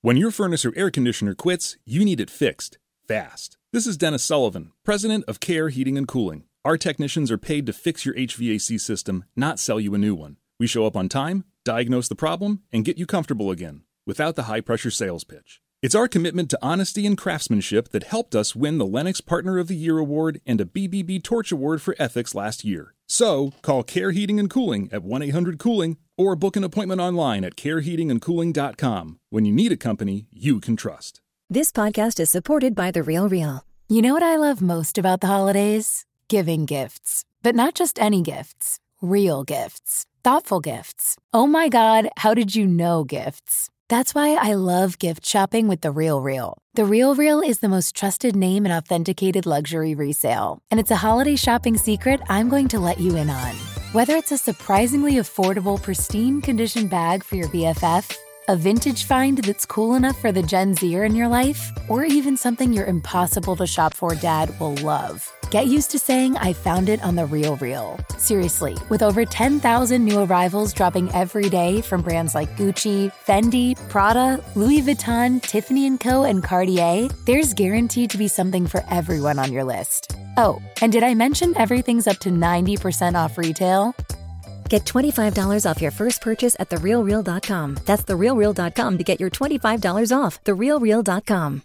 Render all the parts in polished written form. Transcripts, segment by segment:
When your furnace or air conditioner quits, you need it fixed, fast. This is Dennis Sullivan, president of Care Heating and Cooling. Our technicians are paid to fix your HVAC system, not sell you a new one. We show up on time, diagnose the problem, and get you comfortable again, without the high-pressure sales pitch. It's our commitment to honesty and craftsmanship that helped us win the Lennox Partner of the Year Award and a BBB Torch Award for Ethics last year. So, call Care Heating and Cooling at 1-800-COOLING or book an appointment online at careheatingandcooling.com. When you need a company you can trust. This podcast is supported by The RealReal. You know what I love most about the holidays? Giving gifts. But not just any gifts. Real gifts. Thoughtful gifts. Oh my God, how did you know gifts? That's why I love gift shopping with The RealReal. The RealReal is the most trusted name in authenticated luxury resale. And it's a holiday shopping secret I'm going to let you in on. Whether it's a surprisingly affordable, pristine condition bag for your BFF, a vintage find that's cool enough for the Gen Zer in your life, or even something your impossible to shop for dad will love. Get used to saying I found it on The RealReal. Seriously, with over 10,000 new arrivals dropping every day from brands like Gucci, Fendi, Prada, Louis Vuitton, Tiffany & Co., and Cartier, there's guaranteed to be something for everyone on your list. Oh, and did I mention everything's up to 90% off retail? Get $25 off your first purchase at TheRealReal.com. That's TheRealReal.com to get your $25 off. TheRealReal.com.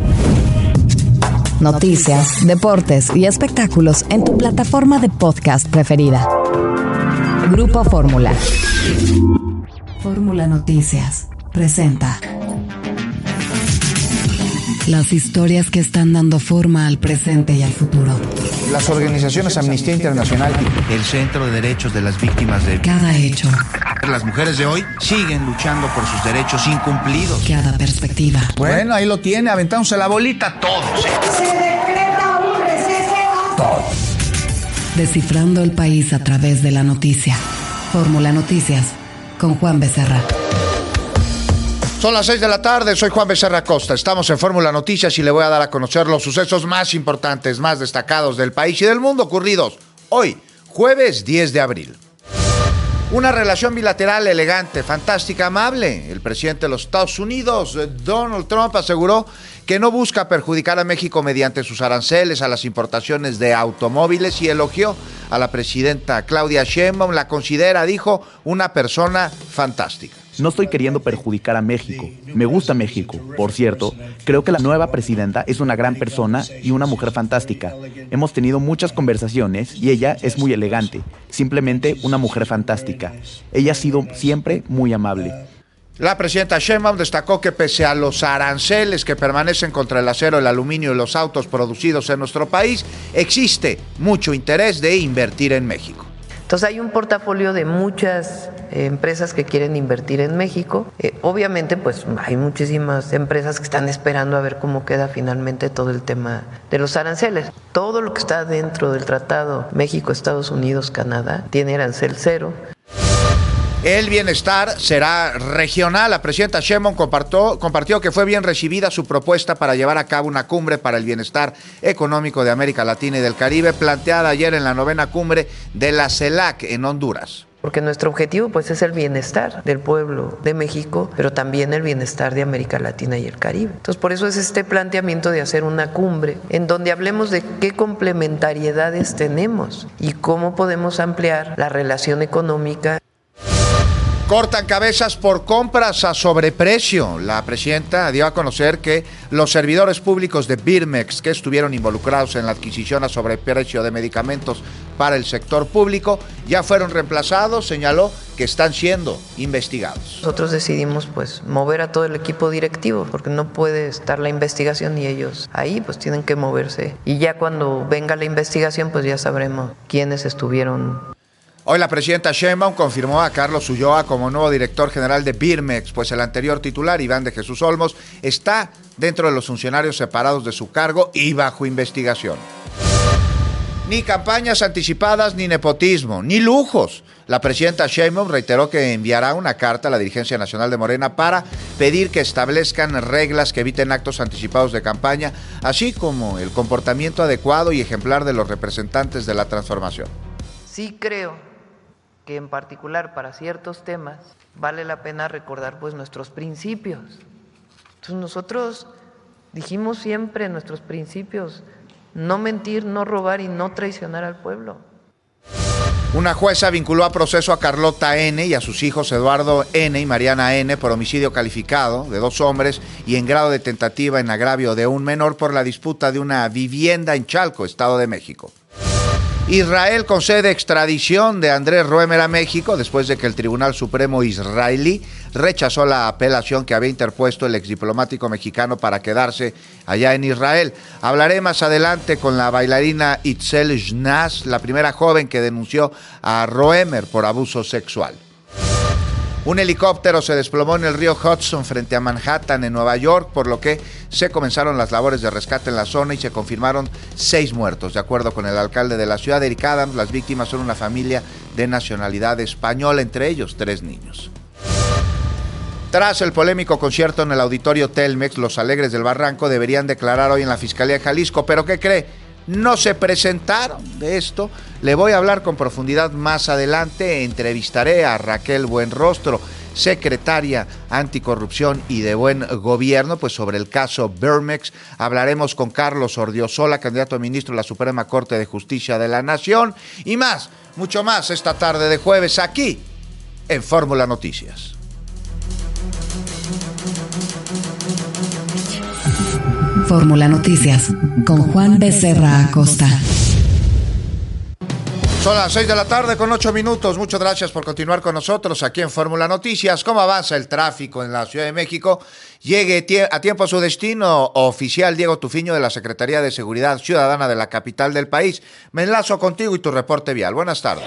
Noticias, deportes y espectáculos en tu plataforma de podcast preferida. Grupo Fórmula. Fórmula Noticias presenta las historias que están dando forma al presente y al futuro. Las organizaciones Amnistía Internacional, el Centro de Derechos de las Víctimas de cada hecho. Las mujeres de hoy siguen luchando por sus derechos incumplidos. Cada perspectiva. Bueno, ahí lo tiene, aventándose la bolita todos. Se decreta un receso. Todos. Descifrando el país a través de la noticia. Fórmula Noticias con Juan Becerra. Son las 6 de la tarde, soy Juan Becerra Costa. Estamos en Fórmula Noticias y le voy a dar a conocer los sucesos más importantes, más destacados del país y del mundo ocurridos hoy, jueves 10 de abril. Una relación bilateral elegante, fantástica, amable. El presidente de los Estados Unidos, Donald Trump, aseguró que no busca perjudicar a México mediante sus aranceles a las importaciones de automóviles y elogió a la presidenta Claudia Sheinbaum. La considera, dijo, una persona fantástica. No estoy queriendo perjudicar a México. Me gusta México. Por cierto, creo que la nueva presidenta es una gran persona y una mujer fantástica. Hemos tenido muchas conversaciones y ella es muy elegante. Simplemente una mujer fantástica. Ella ha sido siempre muy amable. La presidenta Sheinbaum destacó que pese a los aranceles que permanecen contra el acero, el aluminio y los autos producidos en nuestro país, existe mucho interés de invertir en México. Entonces hay un portafolio de muchas empresas que quieren invertir en México. Obviamente pues hay muchísimas empresas que están esperando a ver cómo queda finalmente todo el tema de los aranceles. Todo lo que está dentro del tratado México, Estados Unidos, Canadá tiene arancel cero. El bienestar será regional. La presidenta Sheinbaum compartió que fue bien recibida su propuesta para llevar a cabo una cumbre para el bienestar económico de América Latina y del Caribe, planteada ayer en la 9ª cumbre de la CELAC en Honduras. Porque nuestro objetivo pues es el bienestar del pueblo de México, pero también el bienestar de América Latina y el Caribe. Entonces por eso es este planteamiento de hacer una cumbre en donde hablemos de qué complementariedades tenemos y cómo podemos ampliar la relación económica. Cortan cabezas por compras a sobreprecio. La presidenta dio a conocer que los servidores públicos de Birmex que estuvieron involucrados en la adquisición a sobreprecio de medicamentos para el sector público ya fueron reemplazados. Señaló que están siendo investigados. Nosotros decidimos pues mover a todo el equipo directivo porque no puede estar la investigación y ellos ahí pues tienen que moverse. Y ya cuando venga la investigación pues ya sabremos quiénes estuvieron. Hoy la presidenta Sheinbaum confirmó a Carlos Ulloa como nuevo director general de Birmex, pues el anterior titular, Iván de Jesús Olmos, está dentro de los funcionarios separados de su cargo y bajo investigación. Ni campañas anticipadas, ni nepotismo, ni lujos. La presidenta Sheinbaum reiteró que enviará una carta a la dirigencia nacional de Morena para pedir que establezcan reglas que eviten actos anticipados de campaña, así como el comportamiento adecuado y ejemplar de los representantes de la transformación. Sí creo que en particular para ciertos temas vale la pena recordar pues nuestros principios Entonces nosotros dijimos siempre nuestros principios: no mentir, no robar y no traicionar al pueblo. Una jueza vinculó a proceso a Carlota N. y a sus hijos Eduardo N. y Mariana N. por homicidio calificado de 2 hombres y en grado de tentativa en agravio de un menor por la disputa de una vivienda en Chalco, Estado de México. Israel concede extradición de Andrés Roemer a México después de que el Tribunal Supremo israelí rechazó la apelación que había interpuesto el exdiplomático mexicano para quedarse allá en Israel. Hablaré más adelante con la bailarina Itzel Shnaz, la primera joven que denunció a Roemer por abuso sexual. Un helicóptero se desplomó en el río Hudson frente a Manhattan, en Nueva York, por lo que se comenzaron las labores de rescate en la zona y se confirmaron 6 muertos. De acuerdo con el alcalde de la ciudad, Eric Adams, las víctimas son una familia de nacionalidad española, entre ellos 3 niños. Tras el polémico concierto en el auditorio Telmex, los Alegres del Barranco deberían declarar hoy en la Fiscalía de Jalisco, pero ¿qué cree? No se presentaron. De esto le voy a hablar con profundidad más adelante. Entrevistaré a Raquel Buenrostro, secretaria anticorrupción y de buen gobierno, pues sobre el caso Bermex. Hablaremos con Carlos Ordiozola, candidato a ministro de la Suprema Corte de Justicia de la Nación, y más, mucho más esta tarde de jueves aquí en Fórmula Noticias. Fórmula Noticias con Juan Becerra Acosta. Son las 6 de la tarde con 8 minutos. Muchas gracias por continuar con nosotros aquí en Fórmula Noticias. ¿Cómo avanza el tráfico en la Ciudad de México? Llegue a tiempo a su destino. Oficial Diego Tufiño de la Secretaría de Seguridad Ciudadana de la capital del país. Me enlazo contigo y tu reporte vial. Buenas tardes.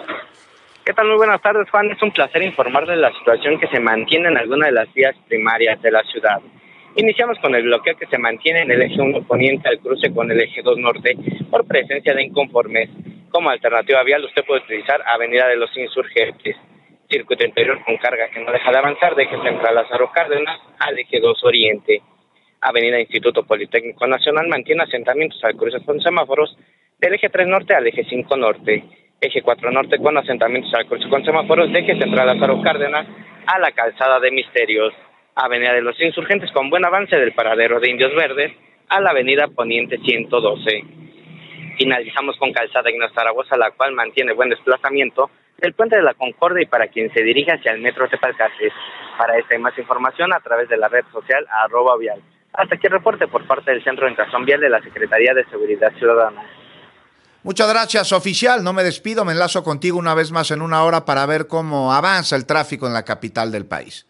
¿Qué tal? Muy buenas tardes, Juan. Es un placer informarles de la situación que se mantiene en algunas de las vías primarias de la ciudad. Iniciamos con el bloqueo que se mantiene en el eje 1 poniente al cruce con el eje 2 norte por presencia de inconformes. Como alternativa vial usted puede utilizar Avenida de los Insurgentes, circuito interior con carga que no deja de avanzar de eje central Lázaro Cárdenas al eje 2 oriente. Avenida Instituto Politécnico Nacional mantiene asentamientos al cruce con semáforos del eje 3 norte al eje 5 norte. Eje 4 norte con asentamientos al cruce con semáforos de eje central Lázaro Cárdenas a la calzada de Misterios. Avenida de los Insurgentes con buen avance del paradero de Indios Verdes a la avenida Poniente 112. Finalizamos con calzada Ignacio Zaragoza, la cual mantiene buen desplazamiento del Puente de la Concordia y para quien se dirige hacia el Metro Tepalcates. Para esta y más información a través de la red social @vial. Hasta aquí el reporte por parte del Centro de Integración Vial de la Secretaría de Seguridad Ciudadana. Muchas gracias, oficial. No me despido, me enlazo contigo una vez más en una hora para ver cómo avanza el tráfico en la capital del país.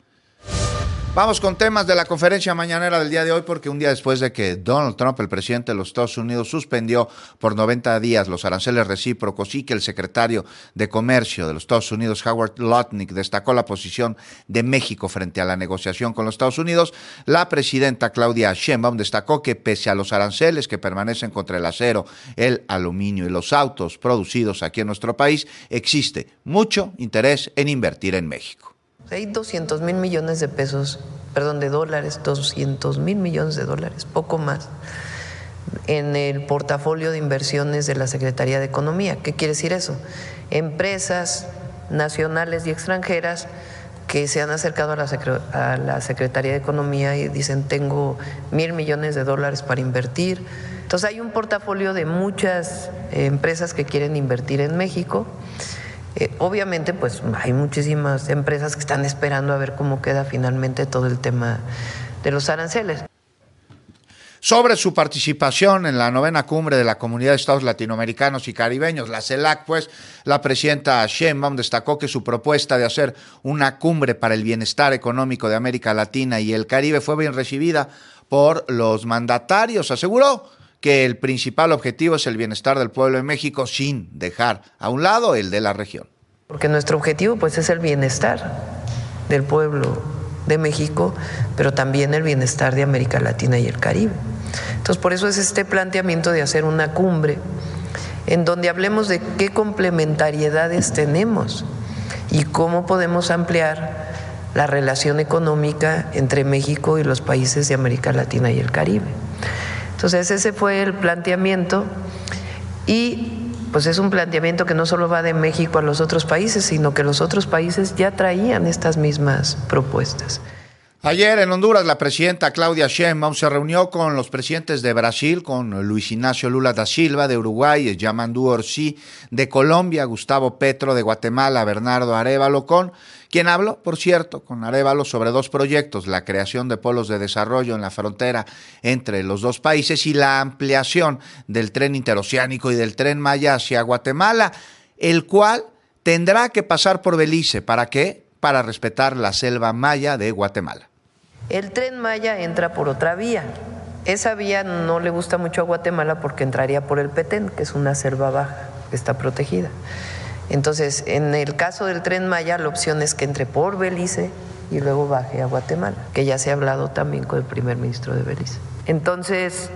Vamos con temas de la conferencia mañanera del día de hoy, porque un día después de que Donald Trump, el presidente de los Estados Unidos, suspendió por 90 días los aranceles recíprocos y que el secretario de Comercio de los Estados Unidos, Howard Lutnick, destacó la posición de México frente a la negociación con los Estados Unidos, la presidenta Claudia Sheinbaum destacó que pese a los aranceles que permanecen contra el acero, el aluminio y los autos producidos aquí en nuestro país, existe mucho interés en invertir en México. Hay 200,000 millones de pesos, de dólares, 200,000 millones de dólares, poco más, en el portafolio de inversiones de la Secretaría de Economía. ¿Qué quiere decir eso? Empresas nacionales y extranjeras que se han acercado a la Secretaría de Economía y dicen: tengo 1,000 millones de dólares para invertir. Entonces hay un portafolio de muchas empresas que quieren invertir en México. Obviamente, pues hay muchísimas empresas que están esperando a ver cómo queda finalmente todo el tema de los aranceles. Sobre su participación en la 9ª cumbre de la Comunidad de Estados Latinoamericanos y Caribeños, la CELAC, pues la presidenta Sheinbaum destacó que su propuesta de hacer una cumbre para el bienestar económico de América Latina y el Caribe fue bien recibida por los mandatarios. Aseguró que el principal objetivo es el bienestar del pueblo de México sin dejar a un lado el de la región. Porque nuestro objetivo pues es el bienestar del pueblo de México, pero también el bienestar de América Latina y el Caribe. Entonces por eso es este planteamiento de hacer una cumbre en donde hablemos de qué complementariedades tenemos y cómo podemos ampliar la relación económica entre México y los países de América Latina y el Caribe. Entonces ese fue el planteamiento y pues es un planteamiento que no solo va de México a los otros países, sino que los otros países ya traían estas mismas propuestas. Ayer en Honduras la presidenta Claudia Sheinbaum se reunió con los presidentes de Brasil, con Luis Ignacio Lula da Silva, de Uruguay, Yamandu Orsi, de Colombia, Gustavo Petro, de Guatemala, Bernardo Arévalo, con quien habló, por cierto, con Arévalo sobre dos proyectos, la creación de polos de desarrollo en la frontera entre los dos países y la ampliación del tren interoceánico y del tren Maya hacia Guatemala, el cual tendrá que pasar por Belice. ¿Para qué? Para respetar la selva maya de Guatemala. El tren Maya entra por otra vía. Esa vía no le gusta mucho a Guatemala porque entraría por el Petén, que es una selva baja, que está protegida. Entonces, en el caso del tren Maya, la opción es que entre por Belice y luego baje a Guatemala, que ya se ha hablado también con el primer ministro de Belice. Entonces,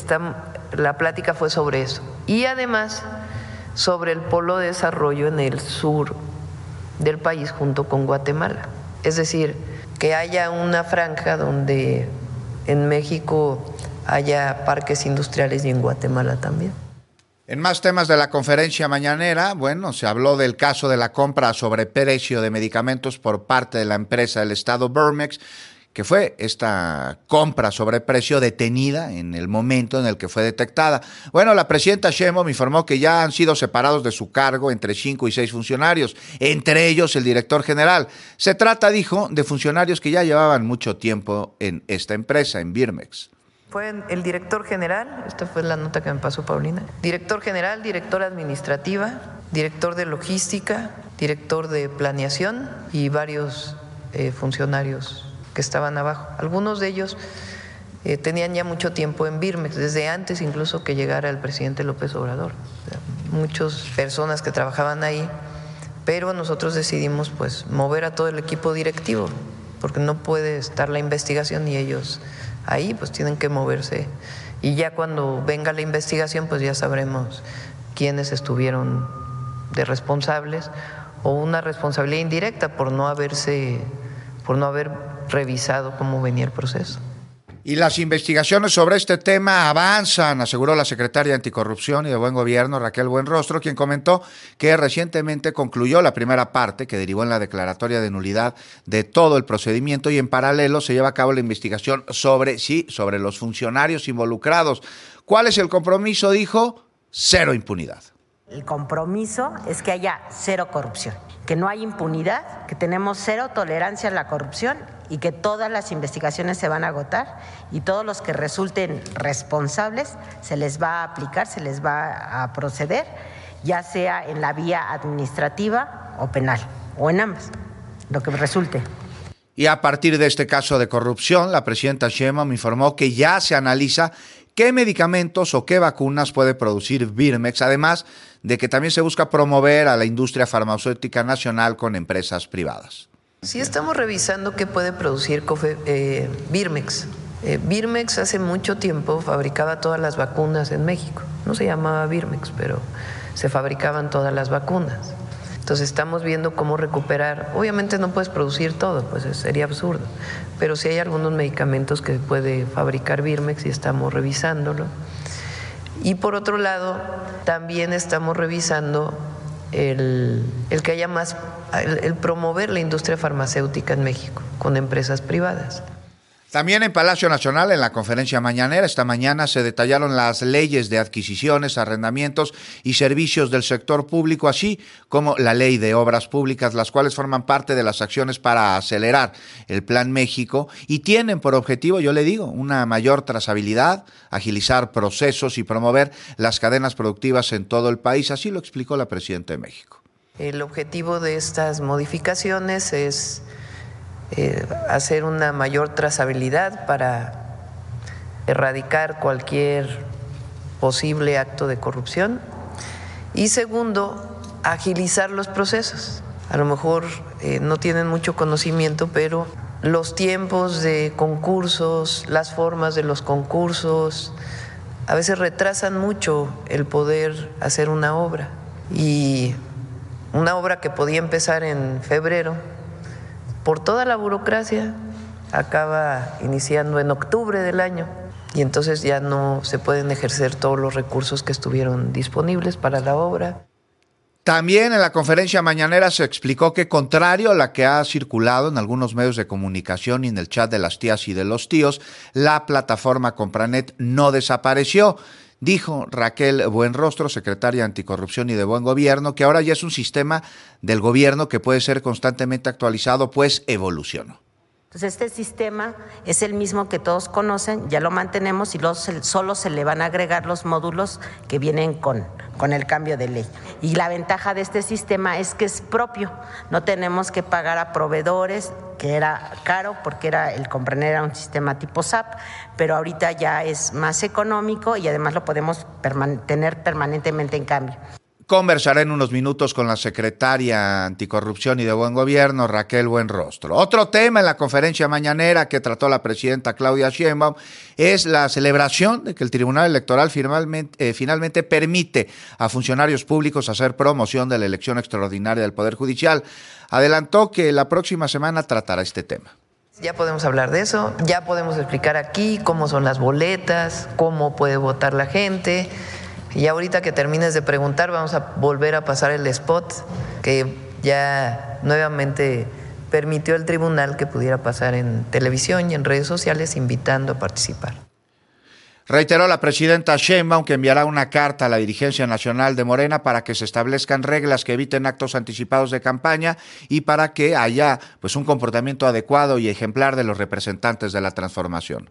la plática fue sobre eso. Y además, sobre el polo de desarrollo en el sur del país junto con Guatemala. Es decir, que haya una franja donde en México haya parques industriales y en Guatemala también. En más temas de la conferencia mañanera, se habló del caso de la compra a sobreprecio de medicamentos por parte de la empresa del Estado Birmex, que fue esta compra sobre precio detenida en el momento en el que fue detectada. La presidenta Sheinbaum informó que ya han sido separados de su cargo entre 5 y 6 funcionarios, entre ellos el director general. Se trata, dijo, de funcionarios que ya llevaban mucho tiempo en esta empresa, en Birmex. Fue el director general, esta fue la nota que me pasó Paulina, director general, directora administrativa, director de logística, director de planeación y varios funcionarios que estaban abajo. Algunos de ellos tenían ya mucho tiempo en Birmex, desde antes incluso que llegara el presidente López Obrador. Muchas personas que trabajaban ahí, pero nosotros decidimos mover a todo el equipo directivo, porque no puede estar la investigación y ellos ahí tienen que moverse. Y ya cuando venga la investigación, ya sabremos quiénes estuvieron de responsables o una responsabilidad indirecta por no haber revisado cómo venía el proceso. Y las investigaciones sobre este tema avanzan, aseguró la secretaria Anticorrupción y de Buen Gobierno, Raquel Buenrostro, quien comentó que recientemente concluyó la primera parte que derivó en la declaratoria de nulidad de todo el procedimiento y en paralelo se lleva a cabo la investigación sobre los funcionarios involucrados. ¿Cuál es el compromiso? Dijo, 0 impunidad. El compromiso es que haya 0 corrupción, que no hay impunidad, que tenemos 0 tolerancia a la corrupción y que todas las investigaciones se van a agotar y todos los que resulten responsables se les va a aplicar, se les va a proceder, ya sea en la vía administrativa o penal, o en ambas, lo que resulte. Y a partir de este caso de corrupción, la presidenta Sheinbaum informó que ya se analiza qué medicamentos o qué vacunas puede producir Birmex, además de que también se busca promover a la industria farmacéutica nacional con empresas privadas. Sí, estamos revisando qué puede producir Birmex. Birmex hace mucho tiempo fabricaba todas las vacunas en México. No se llamaba Birmex, pero se fabricaban todas las vacunas. Entonces estamos viendo cómo recuperar. Obviamente no puedes producir todo, sería absurdo. Pero sí hay algunos medicamentos que puede fabricar Birmex y estamos revisándolo. Y por otro lado, también estamos revisando el que haya más, el promover la industria farmacéutica en México con empresas privadas. También en Palacio Nacional, en la conferencia mañanera, esta mañana se detallaron las leyes de adquisiciones, arrendamientos y servicios del sector público, así como la ley de obras públicas, las cuales forman parte de las acciones para acelerar el Plan México y tienen por objetivo, yo le digo, una mayor trazabilidad, agilizar procesos y promover las cadenas productivas en todo el país. Así lo explicó la presidenta de México. El objetivo de estas modificaciones es hacer una mayor trazabilidad para erradicar cualquier posible acto de corrupción y segundo, agilizar los procesos. A lo mejor no tienen mucho conocimiento, pero los tiempos de concursos, las formas de los concursos, a veces retrasan mucho el poder hacer una obra. Y una obra que podía empezar en febrero, por toda la burocracia, acaba iniciando en octubre del año y entonces ya no se pueden ejercer todos los recursos que estuvieron disponibles para la obra. También en la conferencia mañanera se explicó que, contrario a la que ha circulado en algunos medios de comunicación y en el chat de las tías y de los tíos, la plataforma Compranet no desapareció. Dijo Raquel Buenrostro, secretaria Anticorrupción y de Buen Gobierno, que ahora ya es un sistema del gobierno que puede ser constantemente actualizado, pues evolucionó. Entonces este sistema es el mismo que todos conocen, ya lo mantenemos y solo se le van a agregar los módulos que vienen con el cambio de ley. Y la ventaja de este sistema es que es propio, no tenemos que pagar a proveedores, que era caro porque el Compranet era un sistema tipo SAP, pero ahorita ya es más económico y además lo podemos tener permanentemente en cambio. Conversaré en unos minutos con la secretaria Anticorrupción y de Buen Gobierno, Raquel Buenrostro. Otro tema en la conferencia mañanera que trató la presidenta Claudia Sheinbaum es la celebración de que el Tribunal Electoral finalmente permite a funcionarios públicos hacer promoción de la elección extraordinaria del Poder Judicial. Adelantó que la próxima semana tratará este tema. Ya podemos hablar de eso, ya podemos explicar aquí cómo son las boletas, cómo puede votar la gente. Y ahorita que termines de preguntar, vamos a volver a pasar el spot que ya nuevamente permitió el tribunal que pudiera pasar en televisión y en redes sociales, invitando a participar. Reiteró la presidenta Sheinbaum que enviará una carta a la dirigencia nacional de Morena para que se establezcan reglas que eviten actos anticipados de campaña y para que haya un comportamiento adecuado y ejemplar de los representantes de la transformación.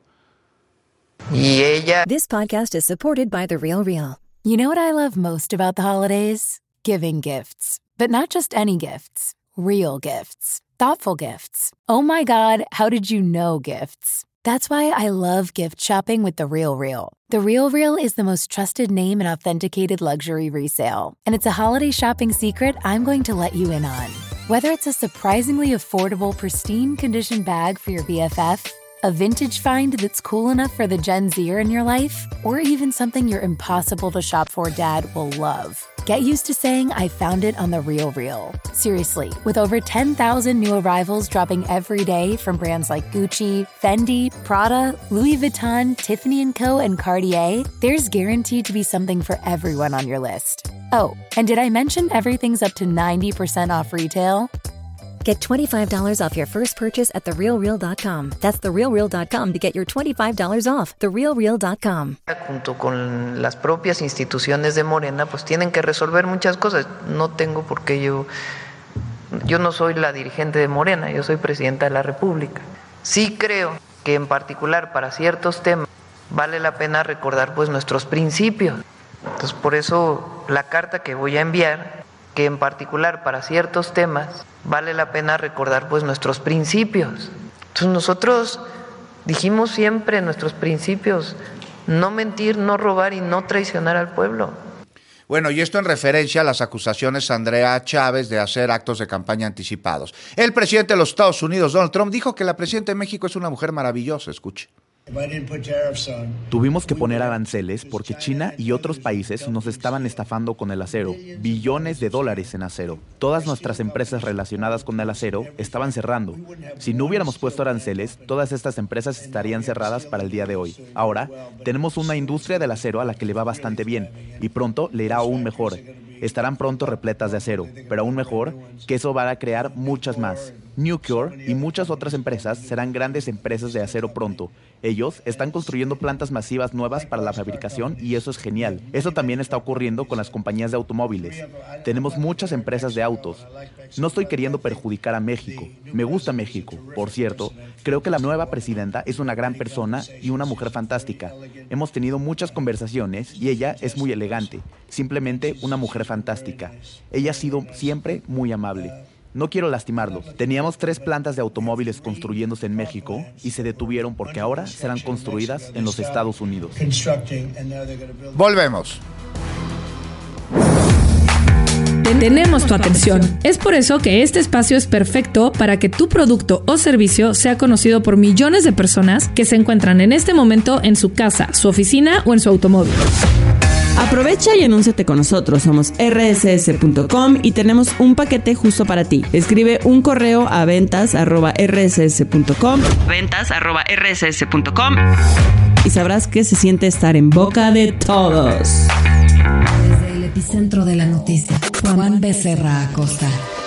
Y ella... This podcast is supported by The Real Real. You know what I love most about the holidays? Giving gifts. But not just any gifts. Real gifts. Thoughtful gifts. Oh my God, how did you know gifts? That's why I love gift shopping with The Real Real. The Real Real is the most trusted name in authenticated luxury resale. And it's a holiday shopping secret I'm going to let you in on. Whether it's a surprisingly affordable, pristine condition bag for your BFF, a vintage find that's cool enough for the Gen Zer in your life, or even something your impossible to shop for dad will love. Get used to saying I found it on The Real Real. Seriously, with over 10,000 new arrivals dropping every day from brands like Gucci, Fendi, Prada, Louis Vuitton, Tiffany & Co., and Cartier, there's guaranteed to be something for everyone on your list. Oh, and did I mention everything's up to 90% off retail? Get $25 off your first purchase at TheRealReal.com. That's TheRealReal.com to get your $25 off. TheRealReal.com. Junto con las propias instituciones de Morena, pues tienen que resolver muchas cosas. No tengo por qué yo no soy la dirigente de Morena, yo soy presidenta de la República. Sí creo que en particular para ciertos temas vale la pena recordar nuestros principios. Entonces por eso la carta que voy a enviar, que en particular para ciertos temas vale la pena recordar nuestros principios. Entonces nosotros dijimos siempre nuestros principios: no mentir, no robar y no traicionar al pueblo. Bueno, y esto en referencia a las acusaciones a Andrea Chávez de hacer actos de campaña anticipados. El presidente de los Estados Unidos, Donald Trump, dijo que la presidenta de México es una mujer maravillosa. Escuche. Tuvimos que poner aranceles porque China y otros países nos estaban estafando con el acero, billones de dólares en acero. Todas nuestras empresas relacionadas con el acero estaban cerrando. Si no hubiéramos puesto aranceles, todas estas empresas estarían cerradas para el día de hoy. Ahora, tenemos una industria del acero a la que le va bastante bien y pronto le irá aún mejor. Estarán pronto repletas de acero, pero aún mejor, que eso va a crear muchas más. Nucor y muchas otras empresas serán grandes empresas de acero pronto. Ellos están construyendo plantas masivas nuevas para la fabricación y eso es genial. Eso también está ocurriendo con las compañías de automóviles. Tenemos muchas empresas de autos. No estoy queriendo perjudicar a México. Me gusta México. Por cierto, creo que la nueva presidenta es una gran persona y una mujer fantástica. Hemos tenido muchas conversaciones y ella es muy elegante. Simplemente una mujer fantástica. Ella ha sido siempre muy amable. No quiero lastimarlos. Teníamos 3 plantas de automóviles construyéndose en México y se detuvieron porque ahora serán construidas en los Estados Unidos. Volvemos. Tenemos tu atención. Es por eso que este espacio es perfecto para que tu producto o servicio sea conocido por millones de personas que se encuentran en este momento en su casa, su oficina o en su automóvil. Aprovecha y anúnciate con nosotros. Somos rss.com y tenemos un paquete justo para ti. Escribe un correo a ventas@rss.com y sabrás qué se siente estar en boca de todos. Desde epicentro de la noticia. Juan Becerra Acosta.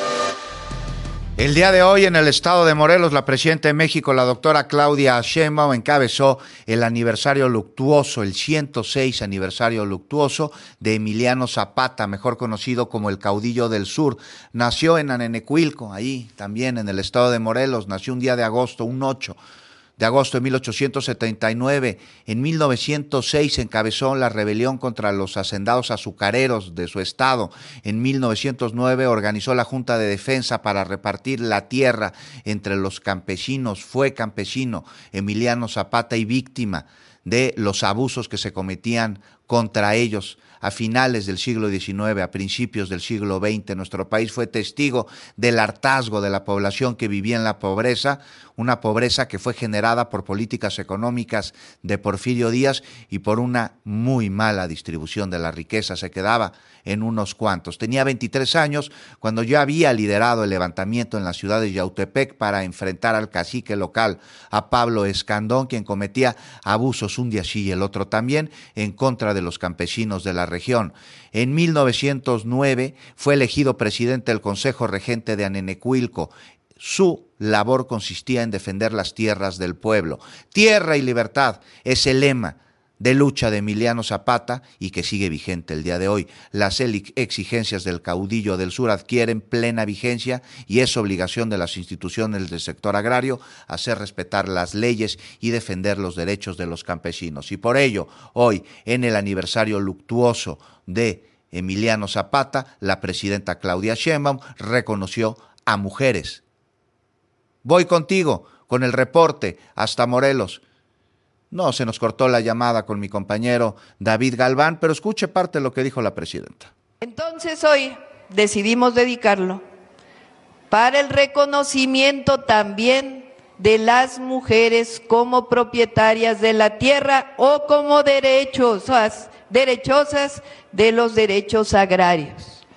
El día de hoy en el estado de Morelos, la presidenta de México, la doctora Claudia Sheinbaum, encabezó el aniversario luctuoso, el 106 aniversario luctuoso de Emiliano Zapata, mejor conocido como el caudillo del sur. Nació en Anenecuilco, ahí también en el estado de Morelos, nació un día de agosto, un 8 de agosto de 1879. En 1906 encabezó la rebelión contra los hacendados azucareros de su estado. En 1909 organizó la Junta de Defensa para repartir la tierra entre los campesinos. Fue campesino Emiliano Zapata y víctima de los abusos que se cometían contra ellos a finales del siglo XIX, a principios del siglo XX. Nuestro país fue testigo del hartazgo de la población que vivía en la pobreza, una pobreza que fue generada por políticas económicas de Porfirio Díaz y por una muy mala distribución de la riqueza. Se quedaba en unos cuantos. Tenía 23 años cuando yo había liderado el levantamiento en la ciudad de Yautepec para enfrentar al cacique local, a Pablo Escandón, quien cometía abusos un día sí y el otro también en contra de los campesinos de la región. En 1909 fue elegido presidente del Consejo Regente de Anenecuilco. Su labor consistía en defender las tierras del pueblo. Tierra y libertad es el lema de lucha de Emiliano Zapata y que sigue vigente el día de hoy. Las exigencias del caudillo del sur adquieren plena vigencia y es obligación de las instituciones del sector agrario hacer respetar las leyes y defender los derechos de los campesinos. Y por ello, hoy, en el aniversario luctuoso de Emiliano Zapata, la presidenta Claudia Sheinbaum reconoció a mujeres. Voy contigo con el reporte hasta Morelos. No, se nos cortó la llamada con mi compañero David Galván, pero escuche parte de lo que dijo la presidenta. Entonces hoy decidimos dedicarlo para el reconocimiento también de las mujeres como propietarias de la tierra o como derechosas de los derechos agrarios.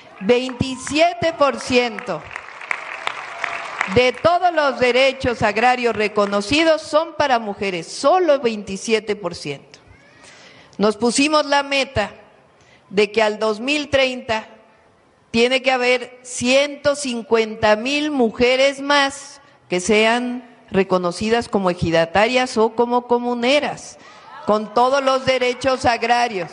27% de todos los derechos agrarios reconocidos son para mujeres, solo 27%. Nos pusimos la meta de que al 2030 tiene que haber 150,000 mujeres más que sean reconocidas como ejidatarias o como comuneras, con todos los derechos agrarios.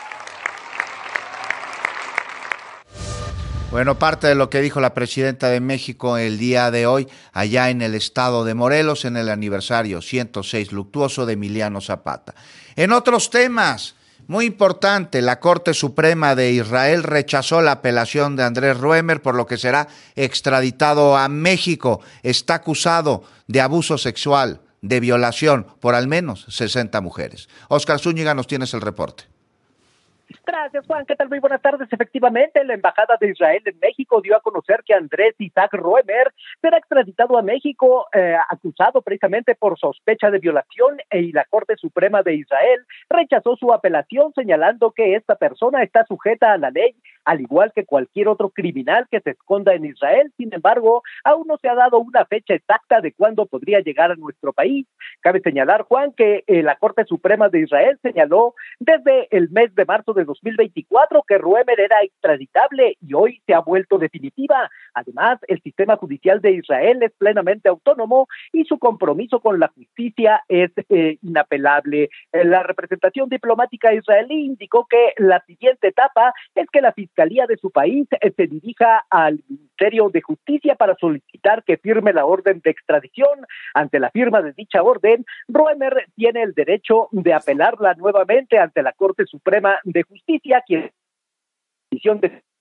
Bueno, parte de lo que dijo la presidenta de México el día de hoy, allá en el estado de Morelos, en el aniversario 106 luctuoso de Emiliano Zapata. En otros temas, muy importante, la Corte Suprema de Israel rechazó la apelación de Andrés Roemer, por lo que será extraditado a México. Está acusado de abuso sexual, de violación, por al menos 60 mujeres. Oscar Zúñiga, nos tienes el reporte. Gracias, Juan. ¿Qué tal? Muy buenas tardes. Efectivamente, la Embajada de Israel en México dio a conocer que Andrés Isaac Roemer será extraditado a México, acusado precisamente por sospecha de violación, y la Corte Suprema de Israel rechazó su apelación, señalando que esta persona está sujeta a la ley, al igual que cualquier otro criminal que se esconda en Israel. Sin embargo, aún no se ha dado una fecha exacta de cuándo podría llegar a nuestro país. Cabe señalar, Juan, que la Corte Suprema de Israel señaló desde el mes de marzo de 2024 que Roemer era extraditable y hoy se ha vuelto definitiva. Además, el sistema judicial de Israel es plenamente autónomo y su compromiso con la justicia es inapelable. La representación diplomática israelí indicó que la siguiente etapa es que la Fiscalía de su país se dirija al Ministerio de Justicia para solicitar que firme la orden de extradición. Ante la firma de dicha orden, Roemer tiene el derecho de apelarla nuevamente ante la Corte Suprema de Justicia, quien decisión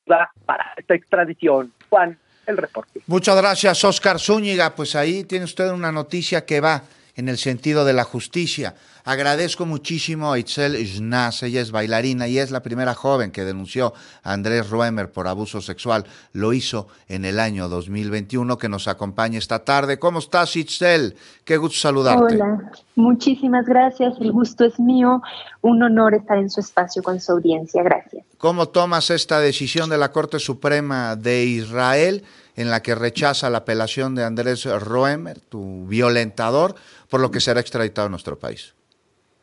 para esta extradición. Juan, el reporte. Muchas gracias, Oscar Zúñiga. Pues ahí tiene usted una noticia que va en el sentido de la justicia. Agradezco muchísimo a Itzel Schnaz, ella es bailarina y es la primera joven que denunció a Andrés Roemer por abuso sexual. Lo hizo en el año 2021, que nos acompaña esta tarde. ¿Cómo estás, Itzel? Qué gusto saludarte. Hola, muchísimas gracias, el gusto es mío. Un honor estar en su espacio con su audiencia, gracias. ¿Cómo tomas esta decisión de la Corte Suprema de Israel en la que rechaza la apelación de Andrés Roemer, tu violentador, por lo que será extraditado a nuestro país?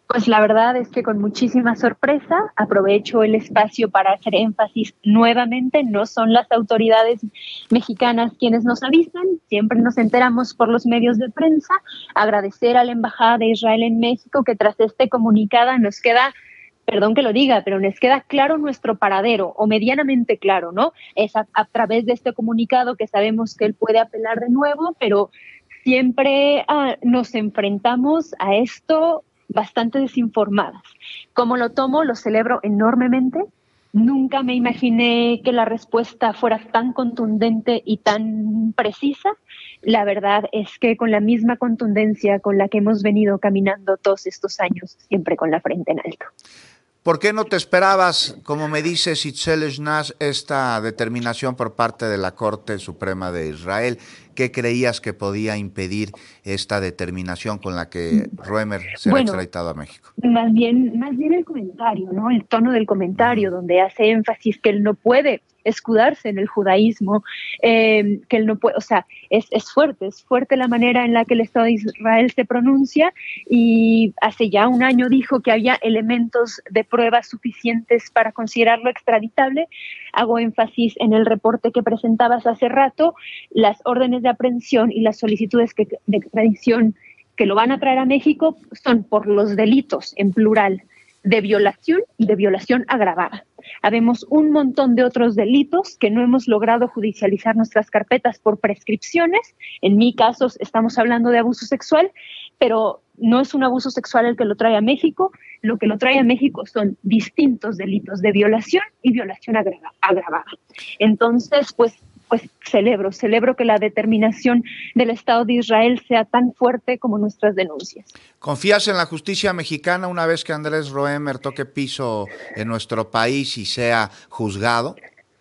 Pues la verdad es que con muchísima sorpresa aprovecho el espacio para hacer énfasis nuevamente, no son las autoridades mexicanas quienes nos avisan, siempre nos enteramos por los medios de prensa, agradecer a la Embajada de Israel en México que tras este comunicado nos queda, perdón que lo diga, pero nos queda claro nuestro paradero, o medianamente claro, ¿no? Es a través de este comunicado que sabemos que él puede apelar de nuevo, pero siempre nos enfrentamos a esto bastante desinformadas. ¿Cómo lo tomo? Lo celebro enormemente. Nunca me imaginé que la respuesta fuera tan contundente y tan precisa. La verdad es que con la misma contundencia con la que hemos venido caminando todos estos años, siempre con la frente en alto. ¿Por qué no te esperabas, como me dice Itzel Shnaz, esta determinación por parte de la Corte Suprema de Israel? ¿Qué creías que podía impedir esta determinación con la que Roemer será extraditado a México? Más bien el comentario, ¿no? El tono del comentario, donde hace énfasis que él no puede escudarse en el judaísmo, que él no puede, o sea, es fuerte la manera en la que el Estado de Israel se pronuncia, y hace ya un año dijo que había elementos de prueba suficientes para considerarlo extraditable. Hago énfasis en el reporte que presentabas hace rato, las órdenes de aprehensión y las solicitudes de extradición que lo van a traer a México son por los delitos, en plural, de violación y de violación agravada. Habemos un montón de otros delitos que no hemos logrado judicializar nuestras carpetas por prescripciones. En mi caso estamos hablando de abuso sexual, pero no es un abuso sexual el que lo trae a México. Lo que lo trae a México son distintos delitos de violación y violación agravada. Entonces, pues celebro que la determinación del Estado de Israel sea tan fuerte como nuestras denuncias. ¿Confías en la justicia mexicana una vez que Andrés Roemer toque piso en nuestro país y sea juzgado?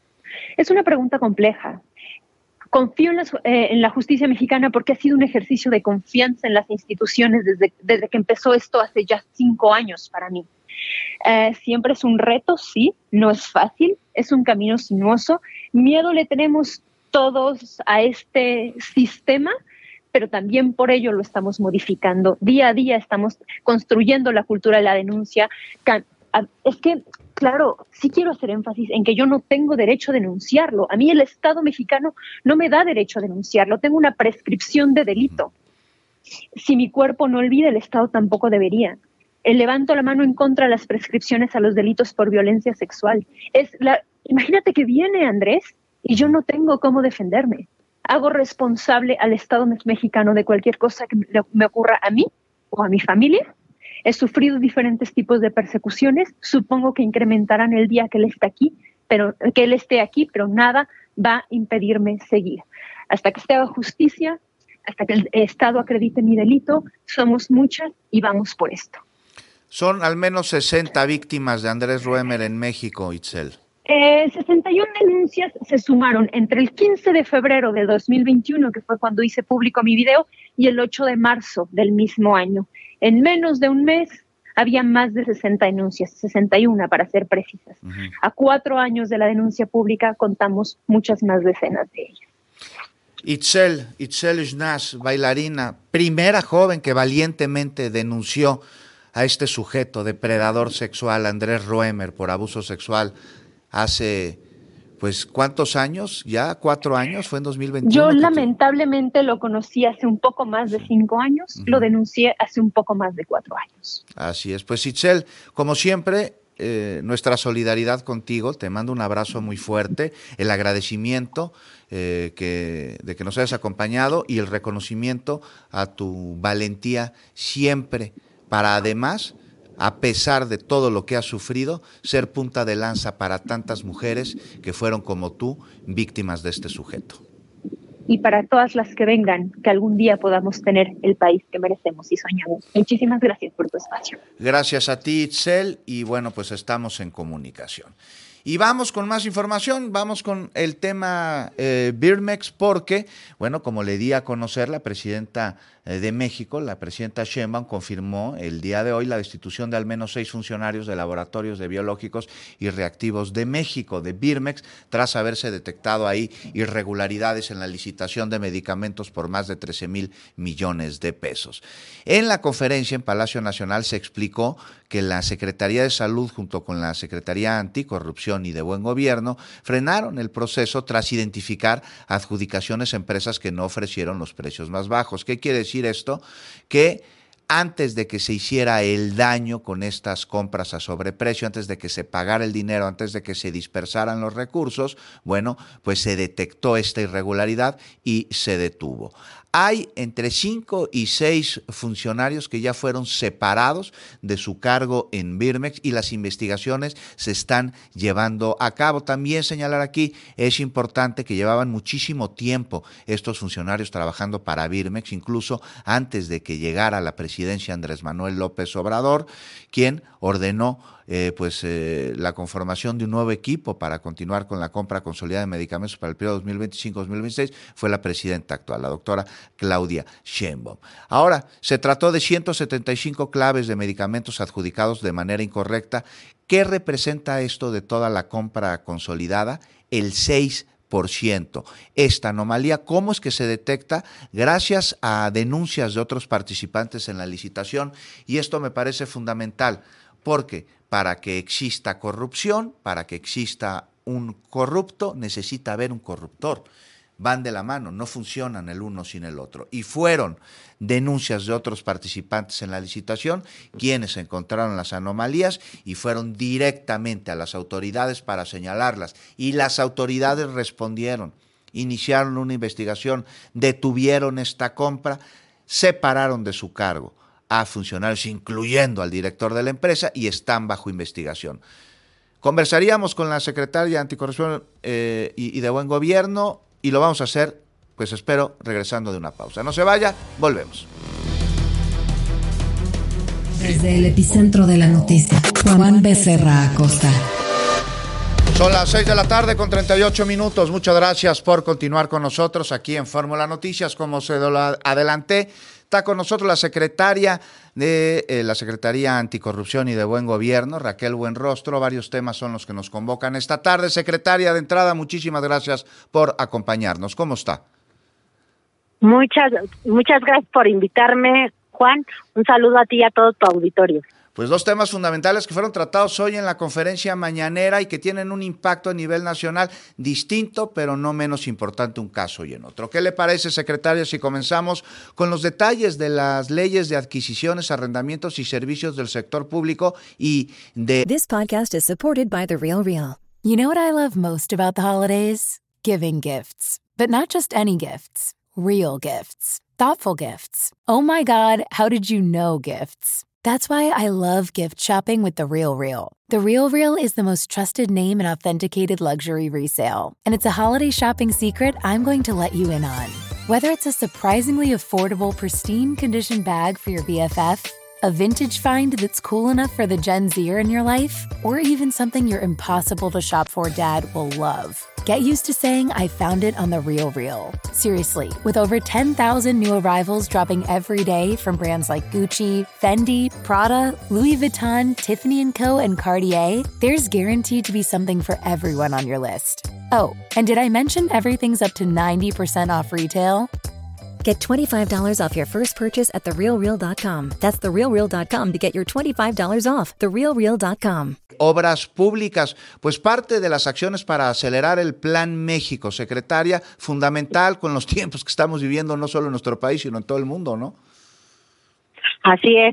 Es una pregunta compleja. Confío en la justicia mexicana porque ha sido un ejercicio de confianza en las instituciones desde que empezó esto hace ya 5 años para mí. Siempre es un reto, sí, no es fácil, es un camino sinuoso. Miedo le tenemos todos a este sistema, pero también por ello lo estamos modificando. Día a día estamos construyendo la cultura de la denuncia. Es que, claro, sí quiero hacer énfasis en que yo no tengo derecho a denunciarlo. A mí el Estado mexicano no me da derecho a denunciarlo. Tengo una prescripción de delito. Si mi cuerpo no olvida, el Estado tampoco debería. Levanto la mano en contra de las prescripciones a los delitos por violencia sexual. Imagínate que viene Andrés y yo no tengo cómo defenderme. Hago responsable al Estado mexicano de cualquier cosa que me ocurra a mí o a mi familia. He sufrido diferentes tipos de persecuciones. Supongo que incrementarán el día que él esté aquí, pero nada va a impedirme seguir. Hasta que se haga justicia, hasta que el Estado acredite mi delito, somos muchas y vamos por esto. Son al menos 60 víctimas de Andrés Roemer en México, Itzel. 61 denuncias se sumaron entre el 15 de febrero de 2021, que fue cuando hice público mi video, y el 8 de marzo del mismo año. En menos de un mes había más de 60 denuncias, 61 para ser precisas. Uh-huh. A 4 años de la denuncia pública contamos muchas más decenas de ellas. Itzel Shnaz, bailarina, primera joven que valientemente denunció a este sujeto depredador sexual, Andrés Roemer, por abuso sexual hace, pues, ¿cuántos años? ¿Ya 4 años? ¿Fue en 2021? Yo lamentablemente lo conocí hace un poco más de 5 años, uh-huh. Lo denuncié hace un poco más de 4 años. Así es. Pues, Itzel, como siempre, nuestra solidaridad contigo, te mando un abrazo muy fuerte, el agradecimiento de que nos hayas acompañado y el reconocimiento a tu valentía siempre para, además, a pesar de todo lo que has sufrido, ser punta de lanza para tantas mujeres que fueron como tú, víctimas de este sujeto. Y para todas las que vengan, que algún día podamos tener el país que merecemos y soñamos. Muchísimas gracias por tu espacio. Gracias a ti, Itzel, y bueno, pues estamos en comunicación. Y vamos con más información, vamos con el tema Birmex, porque, bueno, como le di a conocer la presidenta de México, la presidenta Sheinbaum, confirmó el día de hoy la destitución de al menos 6 funcionarios de laboratorios de biológicos y reactivos de México, de Birmex, tras haberse detectado ahí irregularidades en la licitación de medicamentos por más de 13,000 millones de pesos. En la conferencia en Palacio Nacional se explicó que la Secretaría de Salud junto con la Secretaría Anticorrupción y de Buen Gobierno frenaron el proceso tras identificar adjudicaciones a empresas que no ofrecieron los precios más bajos. ¿Qué quiere decir esto? Que antes de que se hiciera el daño con estas compras a sobreprecio, antes de que se pagara el dinero, antes de que se dispersaran los recursos, bueno, pues se detectó esta irregularidad y se detuvo. Hay entre 5 y 6 funcionarios que ya fueron separados de su cargo en Birmex y las investigaciones se están llevando a cabo. También señalar aquí, es importante que llevaban muchísimo tiempo estos funcionarios trabajando para Birmex, incluso antes de que llegara a la presidencia Andrés Manuel López Obrador, quien ordenó la conformación de un nuevo equipo para continuar con la compra consolidada de medicamentos para el periodo 2025-2026 fue la presidenta actual, la doctora Claudia Sheinbaum. Ahora, se trató de 175 claves de medicamentos adjudicados de manera incorrecta. ¿Qué representa esto de toda la compra consolidada? El 6%. Esta anomalía, ¿cómo es que se detecta? Gracias a denuncias de otros participantes en la licitación, y esto me parece fundamental, porque para que exista corrupción, para que exista un corrupto, necesita haber un corruptor. Van de la mano, no funcionan el uno sin el otro. Y fueron denuncias de otros participantes en la licitación quienes encontraron las anomalías y fueron directamente a las autoridades para señalarlas. Y las autoridades respondieron, iniciaron una investigación, detuvieron esta compra, separaron de su cargo a funcionarios, incluyendo al director de la empresa, y están bajo investigación. Conversaríamos con la secretaria Anticorrupción y de Buen Gobierno, y lo vamos a hacer, pues espero, regresando de una pausa. No se vaya, volvemos. Desde el epicentro de la noticia, Juan Becerra Acosta. Son las 6 de la tarde con 38 minutos. Muchas gracias por continuar con nosotros aquí en Fórmula Noticias. Como se lo adelanté, está con nosotros la secretaria de la Secretaría Anticorrupción y de Buen Gobierno, Raquel Buenrostro. Varios temas son los que nos convocan esta tarde. Secretaria, de entrada, muchísimas gracias por acompañarnos. ¿Cómo está? Muchas gracias por invitarme, Juan. Un saludo a ti y a todo tu auditorio. Pues 2 temas fundamentales que fueron tratados hoy en la conferencia mañanera y que tienen un impacto a nivel nacional distinto, pero no menos importante un caso y en otro. ¿Qué le parece, secretaria, si comenzamos con los detalles de las leyes de adquisiciones, arrendamientos y servicios del sector público y de... This podcast is supported by The Real Real. You know what I love most about the holidays? Giving gifts. But not just any gifts. Real gifts. Thoughtful gifts. Oh my God, how did you know gifts? That's why I love gift shopping with The Real Real. The Real Real is the most trusted name in authenticated luxury resale. And it's a holiday shopping secret I'm going to let you in on. Whether it's a surprisingly affordable, pristine condition bag for your BFF, a vintage find that's cool enough for the Gen Zer in your life, or even something your impossible to shop for dad will love. Get used to saying I found it on The Real Real. Seriously, with over 10,000 new arrivals dropping every day from brands like Gucci, Fendi, Prada, Louis Vuitton, Tiffany & Co., and Cartier, there's guaranteed to be something for everyone on your list. Oh, and did I mention everything's up to 90% off retail? Get $25 off your first purchase at TheRealReal.com. That's TheRealReal.com to get your $25 off. TheRealReal.com. Obras públicas, pues parte de las acciones para acelerar el Plan México, secretaria, fundamental con los tiempos que estamos viviendo no solo en nuestro país, sino en todo el mundo, ¿no? Así es.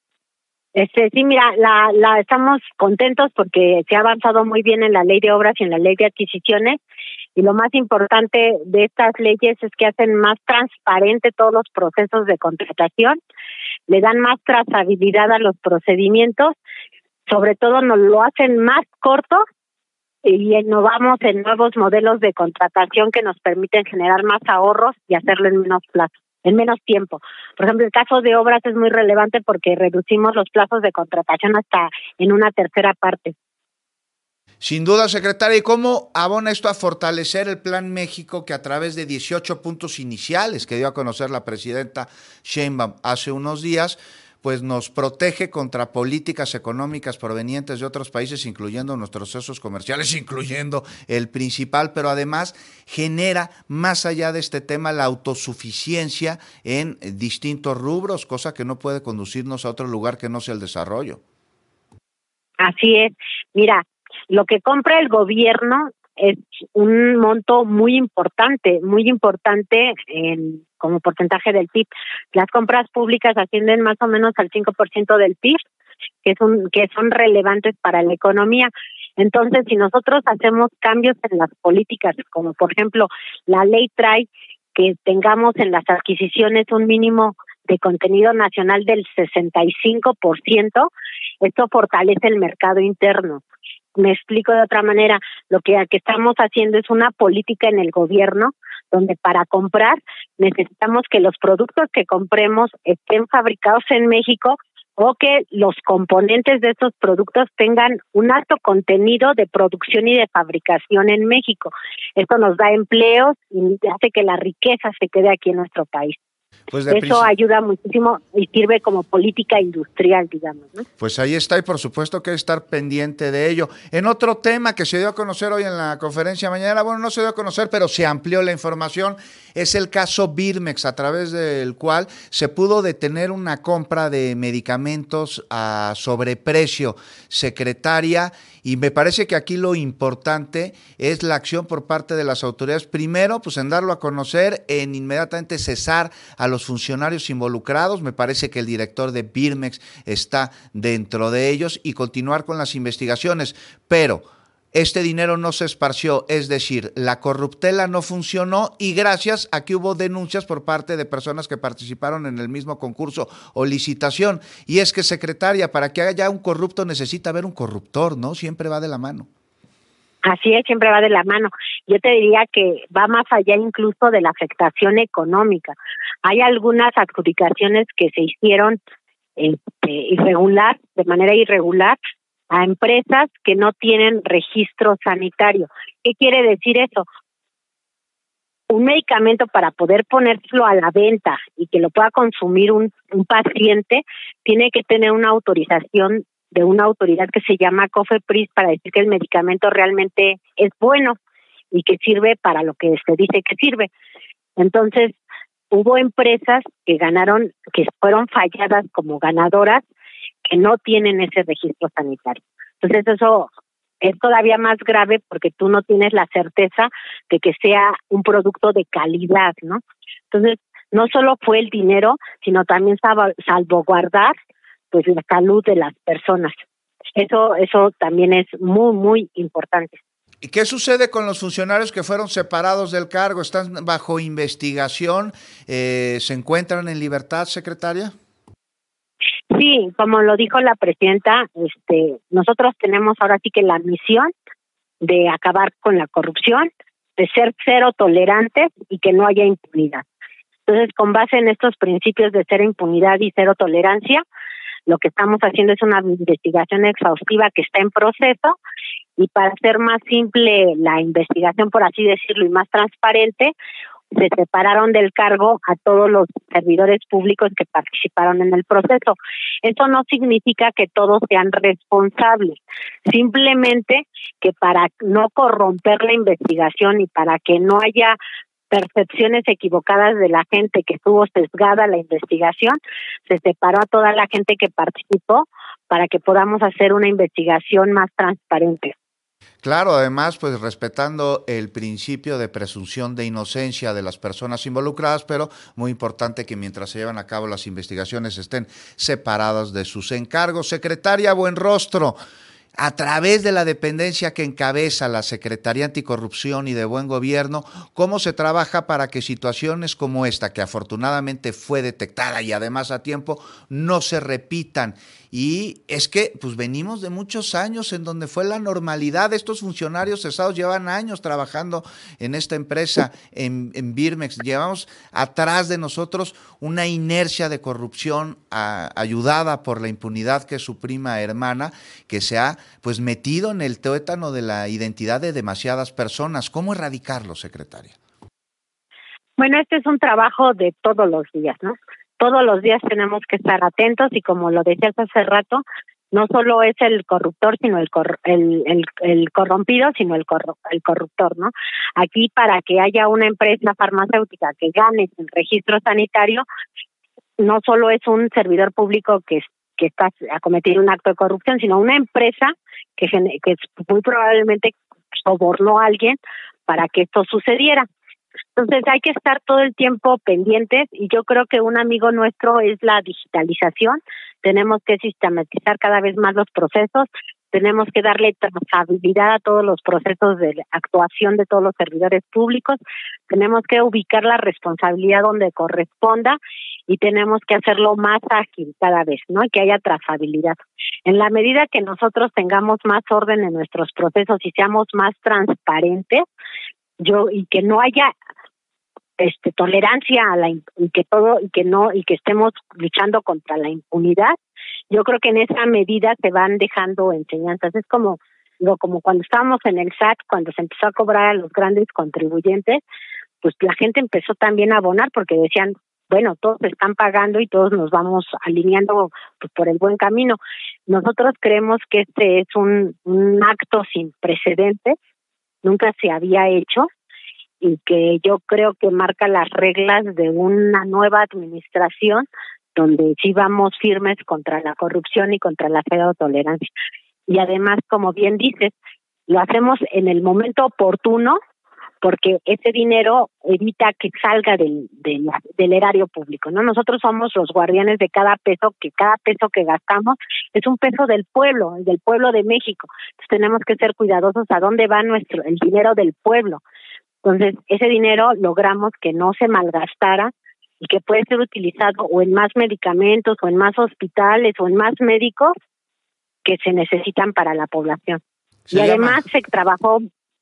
Sí, mira, estamos contentos porque se ha avanzado muy bien en la ley de obras y en la ley de adquisiciones, y lo más importante de estas leyes es que hacen más transparente todos los procesos de contratación, le dan más trazabilidad a los procedimientos, sobre todo nos lo hacen más corto y innovamos en nuevos modelos de contratación que nos permiten generar más ahorros y hacerlo en menos plazo, en menos tiempo. Por ejemplo, el caso de obras es muy relevante porque reducimos los plazos de contratación hasta en una tercera parte. Sin duda, secretaria, ¿y cómo abona esto a fortalecer el Plan México que a través de 18 puntos iniciales que dio a conocer la presidenta Sheinbaum hace unos días, pues nos protege contra políticas económicas provenientes de otros países, incluyendo nuestros socios comerciales, incluyendo el principal, pero además genera, más allá de este tema, la autosuficiencia en distintos rubros, cosa que no puede conducirnos a otro lugar que no sea el desarrollo? Así es. Mira, lo que compra el gobierno es un monto muy importante como porcentaje del PIB. Las compras públicas ascienden más o menos al 5% del PIB, que son relevantes para la economía. Entonces, si nosotros hacemos cambios en las políticas, como por ejemplo la ley trae que tengamos en las adquisiciones un mínimo de contenido nacional del 65%, esto fortalece el mercado interno. Me explico de otra manera, lo que estamos haciendo es una política en el gobierno donde para comprar necesitamos que los productos que compremos estén fabricados en México o que los componentes de estos productos tengan un alto contenido de producción y de fabricación en México. Esto nos da empleos y hace que la riqueza se quede aquí en nuestro país. Pues eso ayuda muchísimo y sirve como política industrial, digamos, ¿no? Pues ahí está, y por supuesto que hay que estar pendiente de ello. En otro tema que se dio a conocer hoy en la conferencia mañana, bueno, no se dio a conocer, pero se amplió la información, es el caso Birmex, a través del cual se pudo detener una compra de medicamentos a sobreprecio. Secretaria, y me parece que aquí lo importante es la acción por parte de las autoridades. Primero, pues en darlo a conocer, en inmediatamente cesar a los funcionarios involucrados. Me parece que el director de Birmex está dentro de ellos y continuar con las investigaciones. Pero este dinero no se esparció, es decir, la corruptela no funcionó y gracias a que hubo denuncias por parte de personas que participaron en el mismo concurso o licitación. Y es que, secretaria, para que haya un corrupto necesita haber un corruptor, ¿no? Siempre va de la mano. Así es, siempre va de la mano. Yo te diría que va más allá incluso de la afectación económica. Hay algunas adjudicaciones que se hicieron de manera irregular, a empresas que no tienen registro sanitario. ¿Qué quiere decir eso? Un medicamento, para poder ponerlo a la venta y que lo pueda consumir un paciente, tiene que tener una autorización de una autoridad que se llama COFEPRIS para decir que el medicamento realmente es bueno y que sirve para lo que se dice que sirve. Entonces, hubo empresas que fueron falladas como ganadoras, que no tienen ese registro sanitario. Entonces eso es todavía más grave porque tú no tienes la certeza de que sea un producto de calidad, ¿no? Entonces, no solo fue el dinero, sino también salvaguardar pues la salud de las personas. Eso también es muy, muy importante. ¿Y qué sucede con los funcionarios que fueron separados del cargo? ¿Están bajo investigación? ¿Se encuentran en libertad, secretaria? Sí, como lo dijo la presidenta, nosotros tenemos ahora sí que la misión de acabar con la corrupción, de ser cero tolerantes y que no haya impunidad. Entonces, con base en estos principios de cero impunidad y cero tolerancia, lo que estamos haciendo es una investigación exhaustiva que está en proceso, y para hacer más simple la investigación, por así decirlo, y más transparente, se separaron del cargo a todos los servidores públicos que participaron en el proceso. Eso no significa que todos sean responsables, simplemente que para no corromper la investigación y para que no haya percepciones equivocadas de la gente que estuvo sesgada la investigación, se separó a toda la gente que participó para que podamos hacer una investigación más transparente. Claro, además, pues respetando el principio de presunción de inocencia de las personas involucradas, pero muy importante que mientras se llevan a cabo las investigaciones estén separadas de sus encargos. Secretaria Buenrostro, a través de la dependencia que encabeza la Secretaría Anticorrupción y de Buen Gobierno, ¿cómo se trabaja para que situaciones como esta, que afortunadamente fue detectada y además a tiempo, no se repitan? Y es que pues venimos de muchos años en donde fue la normalidad. Estos funcionarios cesados llevan años trabajando en esta empresa, en Birmex. Llevamos atrás de nosotros una inercia de corrupción ayudada por la impunidad que es su prima hermana, que se ha pues metido en el tuétano de la identidad de demasiadas personas. ¿Cómo erradicarlo, secretaria? Bueno, este es un trabajo de todos los días, ¿no? Todos los días tenemos que estar atentos y como lo decías hace rato, no solo es el corruptor, sino el corrompido, sino el corruptor, ¿no? Aquí para que haya una empresa farmacéutica que gane el registro sanitario, no solo es un servidor público que está a cometer un acto de corrupción, sino una empresa que muy probablemente sobornó a alguien para que esto sucediera. Entonces hay que estar todo el tiempo pendientes y yo creo que un amigo nuestro es la digitalización. Tenemos que sistematizar cada vez más los procesos, tenemos que darle trazabilidad a todos los procesos de actuación de todos los servidores públicos, tenemos que ubicar la responsabilidad donde corresponda y tenemos que hacerlo más ágil cada vez, ¿no? Y que haya trazabilidad. En la medida que nosotros tengamos más orden en nuestros procesos y seamos más transparentes, y que no haya tolerancia a y que estemos luchando contra la impunidad, yo creo que en esa medida se van dejando enseñanzas. Es como cuando estábamos en el SAT, cuando se empezó a cobrar a los grandes contribuyentes, pues la gente empezó también a abonar porque decían, bueno, todos están pagando y todos nos vamos alineando pues, por el buen camino. Nosotros creemos que este es un acto sin precedentes, nunca se había hecho y que yo creo que marca las reglas de una nueva administración donde sí vamos firmes contra la corrupción y contra la cero tolerancia. Y además, como bien dices, lo hacemos en el momento oportuno porque ese dinero evita que salga del erario público, ¿no? Nosotros somos los guardianes de cada peso que gastamos es un peso del pueblo de México. Entonces tenemos que ser cuidadosos a dónde va el dinero del pueblo. Entonces, ese dinero logramos que no se malgastara y que puede ser utilizado o en más medicamentos o en más hospitales o en más médicos que se necesitan para la población. Y además se trabajó,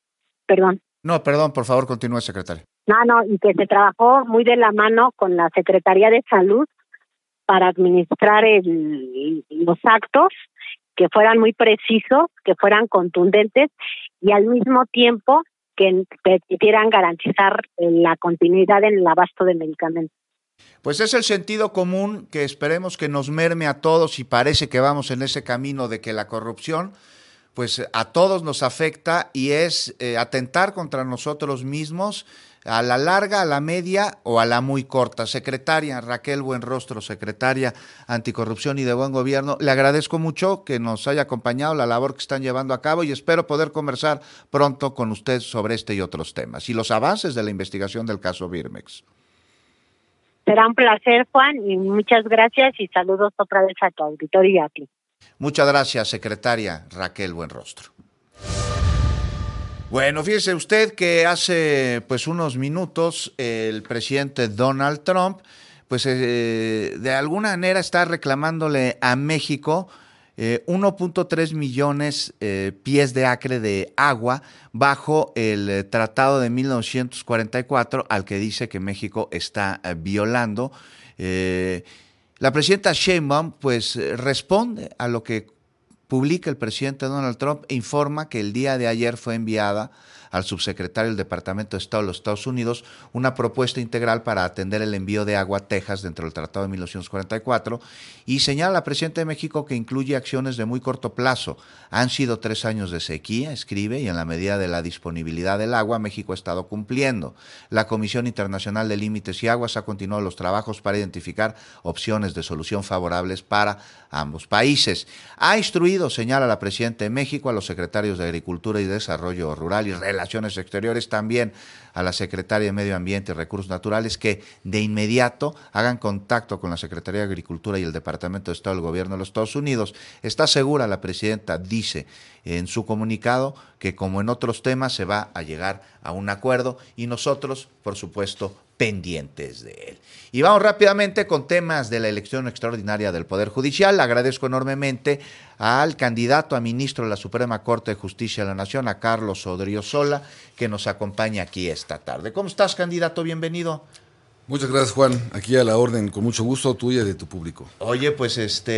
No, perdón, por favor, continúe, secretaria. Y que se trabajó muy de la mano con la Secretaría de Salud para administrar los actos, que fueran muy precisos, que fueran contundentes y al mismo tiempo que permitieran garantizar la continuidad en el abasto de medicamentos. Pues es el sentido común que esperemos que nos merme a todos y parece que vamos en ese camino de que la corrupción pues a todos nos afecta y es atentar contra nosotros mismos a la larga, a la media o a la muy corta. Secretaria Raquel Buenrostro, secretaria Anticorrupción y de Buen Gobierno, le agradezco mucho que nos haya acompañado, la labor que están llevando a cabo y espero poder conversar pronto con usted sobre este y otros temas y los avances de la investigación del caso Birmex. Será un placer, Juan, y muchas gracias y saludos otra vez a tu auditorio y a ti. Muchas gracias, secretaria Raquel Buenrostro. Bueno, fíjese usted que hace pues unos minutos el presidente Donald Trump pues de alguna manera está reclamándole a México 1.3 millones pies de acre de agua bajo el tratado de 1944 al que dice que México está violando. La presidenta Sheinbaum pues responde a lo que publica el presidente Donald Trump e informa que el día de ayer fue enviada al subsecretario del Departamento de Estado de los Estados Unidos una propuesta integral para atender el envío de agua a Texas dentro del Tratado de 1944 y señala a la presidenta de México que incluye acciones de muy corto plazo. Han sido 3 años de sequía, escribe, y en la medida de la disponibilidad del agua, México ha estado cumpliendo. La Comisión Internacional de Límites y Aguas ha continuado los trabajos para identificar opciones de solución favorables para ambos países. Ha instruido, señala la presidenta de México, a los secretarios de Agricultura y Desarrollo Rural y Relaciones Exteriores, también a la secretaria de Medio Ambiente y Recursos Naturales, que de inmediato hagan contacto con la Secretaría de Agricultura y el Departamento de Estado del Gobierno de los Estados Unidos. Está segura la presidenta, dice en su comunicado, que como en otros temas se va a llegar a un acuerdo y nosotros, por supuesto, pendientes de él. Y vamos rápidamente con temas de la elección extraordinaria del Poder Judicial. Agradezco enormemente al candidato a ministro de la Suprema Corte de Justicia de la Nación, a Carlos Odriozola, que nos acompaña aquí esta tarde. ¿Cómo estás, candidato? Bienvenido. Muchas gracias, Juan. Aquí a la orden, con mucho gusto, tuya y de tu público. Oye, pues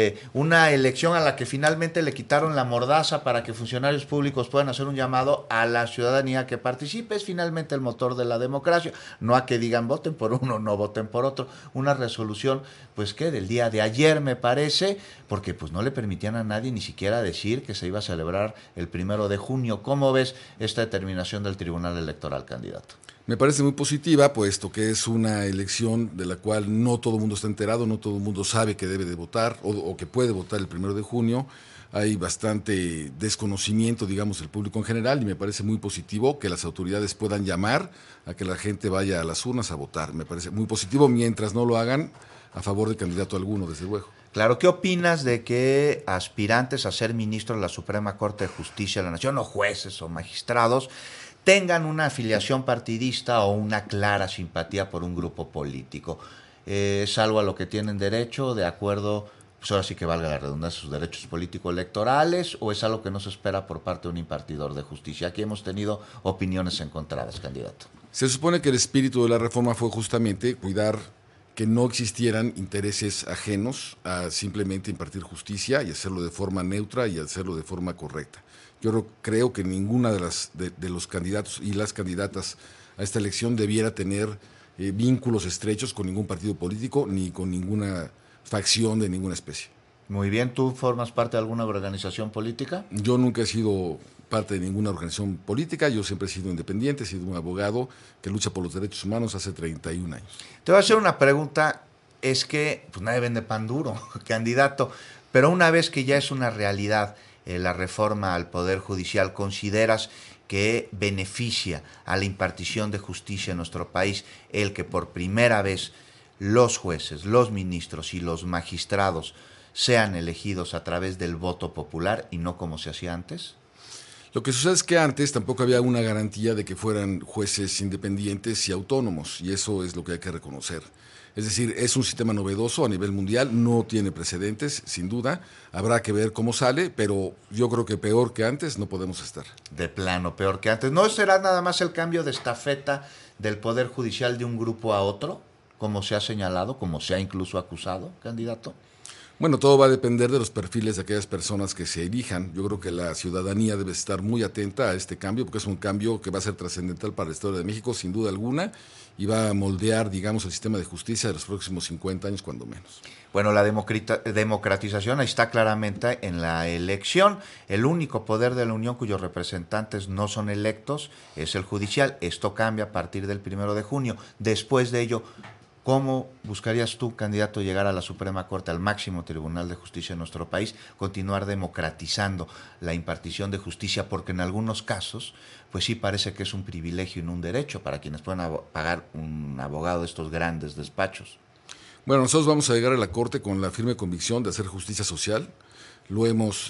una elección a la que finalmente le quitaron la mordaza para que funcionarios públicos puedan hacer un llamado a la ciudadanía que participe, es finalmente el motor de la democracia, no a que digan voten por uno, no voten por otro. Una resolución, pues que del día de ayer me parece, porque pues no le permitían a nadie ni siquiera decir que se iba a celebrar el 1 de junio. ¿Cómo ves esta determinación del Tribunal Electoral, candidato? Me parece muy positiva, puesto que es una elección de la cual no todo el mundo está enterado, no todo el mundo sabe que debe de votar o que puede votar el 1 de junio. Hay bastante desconocimiento, digamos, del público en general, y me parece muy positivo que las autoridades puedan llamar a que la gente vaya a las urnas a votar. Me parece muy positivo, mientras no lo hagan a favor de candidato alguno, desde luego. Claro, ¿qué opinas de que aspirantes a ser ministros de la Suprema Corte de Justicia de la Nación, o jueces o magistrados, tengan una afiliación partidista o una clara simpatía por un grupo político? ¿Es algo a lo que tienen derecho, de acuerdo, pues ahora sí que valga la redundancia, sus derechos político-electorales, o es algo que no se espera por parte de un impartidor de justicia? Aquí hemos tenido opiniones encontradas, candidato. Se supone que el espíritu de la reforma fue justamente cuidar que no existieran intereses ajenos a simplemente impartir justicia y hacerlo de forma neutra y hacerlo de forma correcta. Yo creo que ninguna de los candidatos y las candidatas a esta elección debiera tener vínculos estrechos con ningún partido político ni con ninguna facción de ninguna especie. Muy bien, ¿tú formas parte de alguna organización política? Yo nunca he sido parte de ninguna organización política, yo siempre he sido independiente, he sido un abogado que lucha por los derechos humanos hace 31 años. Te voy a hacer una pregunta, es que pues nadie vende pan duro, candidato, pero una vez que ya es una realidad la reforma al Poder Judicial, ¿consideras que beneficia a la impartición de justicia en nuestro país el que por primera vez los jueces, los ministros y los magistrados sean elegidos a través del voto popular y no como se hacía antes? Lo que sucede es que antes tampoco había una garantía de que fueran jueces independientes y autónomos, y eso es lo que hay que reconocer. Es decir, es un sistema novedoso a nivel mundial, no tiene precedentes, sin duda. Habrá que ver cómo sale, pero yo creo que peor que antes no podemos estar. De plano, peor que antes. ¿No será nada más el cambio de estafeta del Poder Judicial de un grupo a otro, como se ha señalado, como se ha incluso acusado, candidato? Bueno, todo va a depender de los perfiles de aquellas personas que se elijan. Yo creo que la ciudadanía debe estar muy atenta a este cambio, porque es un cambio que va a ser trascendental para la historia de México, sin duda alguna, y va a moldear, digamos, el sistema de justicia de los próximos 50 años, cuando menos. Bueno, la democratización ahí está claramente en la elección. El único poder de la Unión cuyos representantes no son electos es el judicial. Esto cambia a partir del 1 de junio. Después de ello, ¿cómo buscarías tú, candidato, llegar a la Suprema Corte, al máximo tribunal de justicia de nuestro país, continuar democratizando la impartición de justicia? Porque en algunos casos, pues sí parece que es un privilegio y no un derecho para quienes pueden pagar un abogado de estos grandes despachos. Bueno, nosotros vamos a llegar a la Corte con la firme convicción de hacer justicia social. Lo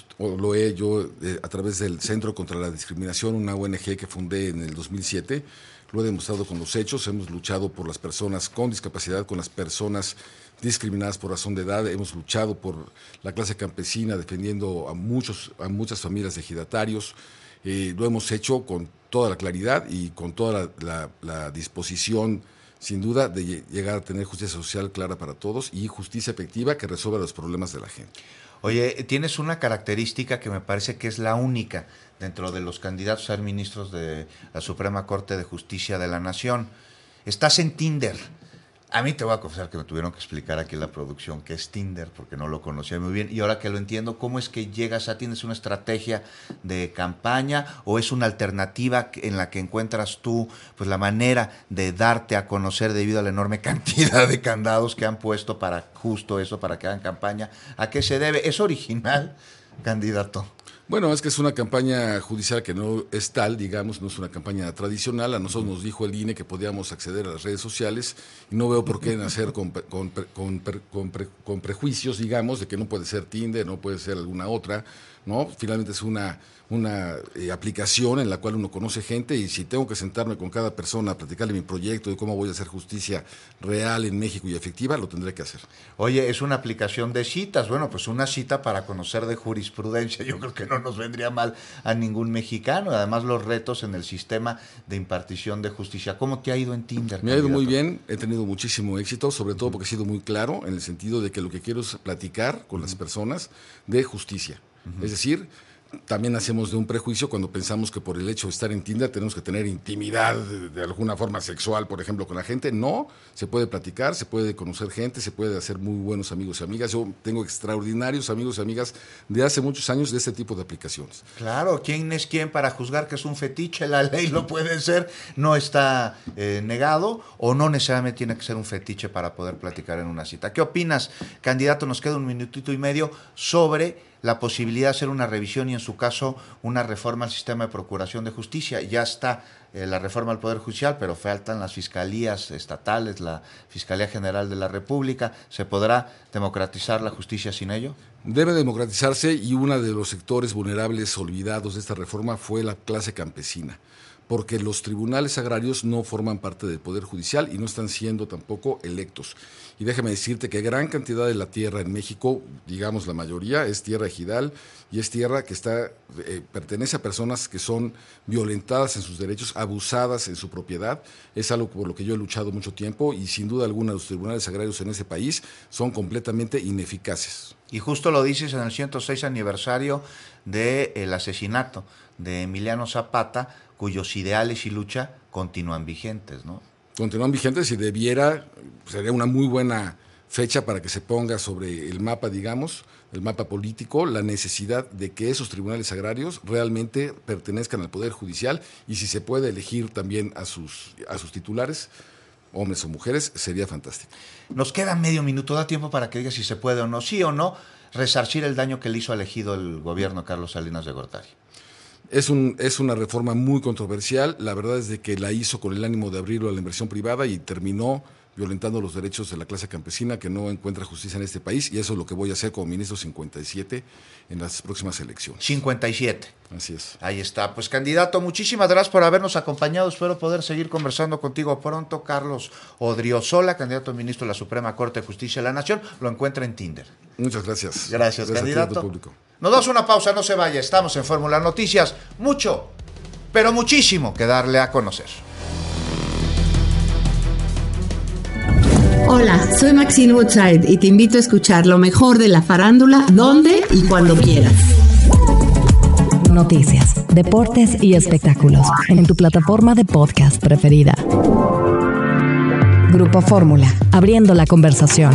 he yo a través del Centro contra la Discriminación, una ONG que fundé en el 2007, lo he demostrado con los hechos. Hemos luchado por las personas con discapacidad, con las personas discriminadas por razón de edad, hemos luchado por la clase campesina, defendiendo a muchas familias de ejidatarios. Lo hemos hecho con toda la claridad y con toda la disposición, sin duda, de llegar a tener justicia social clara para todos y justicia efectiva que resuelva los problemas de la gente. Oye, tienes una característica que me parece que es la única dentro de los candidatos a ser ministros de la Suprema Corte de Justicia de la Nación. Estás en Tinder. A mí te voy a confesar que me tuvieron que explicar aquí en la producción qué es Tinder, porque no lo conocía muy bien. Y ahora que lo entiendo, ¿cómo es que llegas a Tinder? ¿Es una estrategia de campaña o es una alternativa en la que encuentras tú pues la manera de darte a conocer debido a la enorme cantidad de candados que han puesto para justo eso, para que hagan campaña? ¿A qué se debe? ¿Es original, candidato? Bueno, es que es una campaña judicial que no es tal, digamos, no es una campaña tradicional. A nosotros nos dijo el INE que podíamos acceder a las redes sociales y no veo por qué nacer con prejuicios, digamos, de que no puede ser Tinder, no puede ser alguna otra, ¿no? Finalmente es una aplicación en la cual uno conoce gente, y si tengo que sentarme con cada persona a platicarle mi proyecto de cómo voy a hacer justicia real en México y efectiva, lo tendré que hacer. Oye, es una aplicación de citas. Bueno, pues una cita para conocer de jurisprudencia, yo creo que no nos vendría mal a ningún mexicano. Además, los retos en el sistema de impartición de justicia. ¿Cómo te ha ido en Tinder? Me ha ido muy bien, he tenido muchísimo éxito, sobre todo porque he sido muy claro en el sentido de que lo que quiero es platicar con las personas de justicia. Es decir, también hacemos de un prejuicio cuando pensamos que por el hecho de estar en Tinder tenemos que tener intimidad de alguna forma sexual, por ejemplo, con la gente. No, se puede platicar, se puede conocer gente, se puede hacer muy buenos amigos y amigas. Yo tengo extraordinarios amigos y amigas de hace muchos años de este tipo de aplicaciones. Claro, ¿quién es quién para juzgar que es un fetiche? La ley lo puede ser, no está negado, o no necesariamente tiene que ser un fetiche para poder platicar en una cita. ¿Qué opinas, candidato? Nos queda un minutito y medio sobre la posibilidad de hacer una revisión y, en su caso, una reforma al sistema de procuración de justicia. Ya está la reforma al Poder Judicial, pero faltan las fiscalías estatales, la Fiscalía General de la República. ¿Se podrá democratizar la justicia sin ello? Debe democratizarse, y uno de los sectores vulnerables olvidados de esta reforma fue la clase campesina, porque los tribunales agrarios no forman parte del Poder Judicial y no están siendo tampoco electos. Y déjame decirte que gran cantidad de la tierra en México, digamos la mayoría, es tierra ejidal, y es tierra que pertenece a personas que son violentadas en sus derechos, abusadas en su propiedad. Es algo por lo que yo he luchado mucho tiempo, y sin duda alguna los tribunales agrarios en ese país son completamente ineficaces. Y justo lo dices en el 106 aniversario del asesinato de Emiliano Zapata, cuyos ideales y lucha continúan vigentes, ¿no? Continúan vigentes, y sería una muy buena fecha para que se ponga sobre el mapa, digamos, el mapa político, la necesidad de que esos tribunales agrarios realmente pertenezcan al Poder Judicial, y si se puede elegir también a sus titulares, hombres o mujeres, sería fantástico. Nos queda medio minuto, da tiempo para que digas si se puede o no, sí o no, resarcir el daño que le hizo al ejido el gobierno de Carlos Salinas de Gortari. Es una reforma muy controversial. La verdad es de que la hizo con el ánimo de abrirlo a la inversión privada y terminó violentando los derechos de la clase campesina, que no encuentra justicia en este país, y eso es lo que voy a hacer como ministro 57 en las próximas elecciones. 57. Así es. Ahí está. Pues, candidato, muchísimas gracias por habernos acompañado. Espero poder seguir conversando contigo pronto. Carlos Odriozola, candidato a ministro de la Suprema Corte de Justicia de la Nación. Lo encuentra en Tinder. Muchas gracias. Gracias, candidato. A ti, a tu público. Nos damos una pausa, no se vaya. Estamos en Fórmula Noticias. Mucho, pero muchísimo que darle a conocer. Hola, soy Maxine Woodside y te invito a escuchar lo mejor de la farándula, donde y cuando quieras. Noticias, deportes y espectáculos en tu plataforma de podcast preferida. Grupo Fórmula, abriendo la conversación.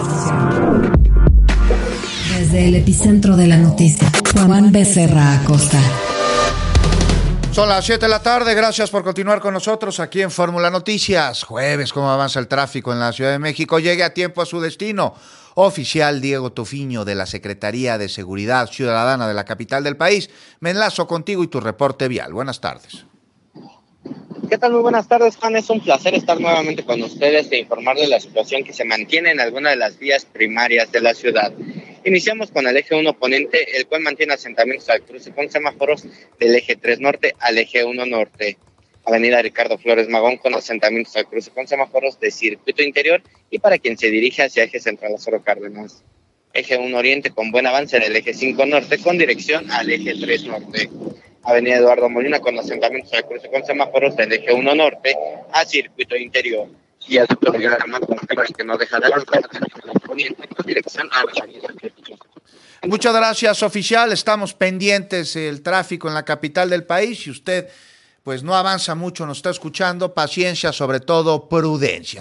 Desde el epicentro de la noticia, Juan Becerra Acosta. Son las 7 de la tarde, gracias por continuar con nosotros aquí en Fórmula Noticias. Jueves, ¿cómo avanza el tráfico en la Ciudad de México? Llegue a tiempo a su destino. Oficial Diego Tufiño, de la Secretaría de Seguridad Ciudadana de la capital del país. Me enlazo contigo y tu reporte vial. Buenas tardes. ¿Qué tal? Muy buenas tardes, Juan. Es un placer estar nuevamente con ustedes e informar de la situación que se mantiene en alguna de las vías primarias de la ciudad. Iniciamos con el eje 1 poniente, el cual mantiene asentamientos al cruce con semáforos del eje 3 norte al eje 1 norte. Avenida Ricardo Flores Magón con asentamientos al cruce con semáforos de circuito interior y para quien se dirige hacia eje central Lázaro Cárdenas. Eje 1 oriente con buen avance del eje 5 norte con dirección al eje 3 norte. Avenida Eduardo Molina con asentamientos al cruce con semáforos del eje 1 norte a circuito interior. Y al doctor que no deja de avanzar con dirección a Avenida. Muchas gracias, oficial. Estamos pendientes del tráfico en la capital del país. Si usted pues no avanza mucho, nos está escuchando, paciencia, sobre todo prudencia.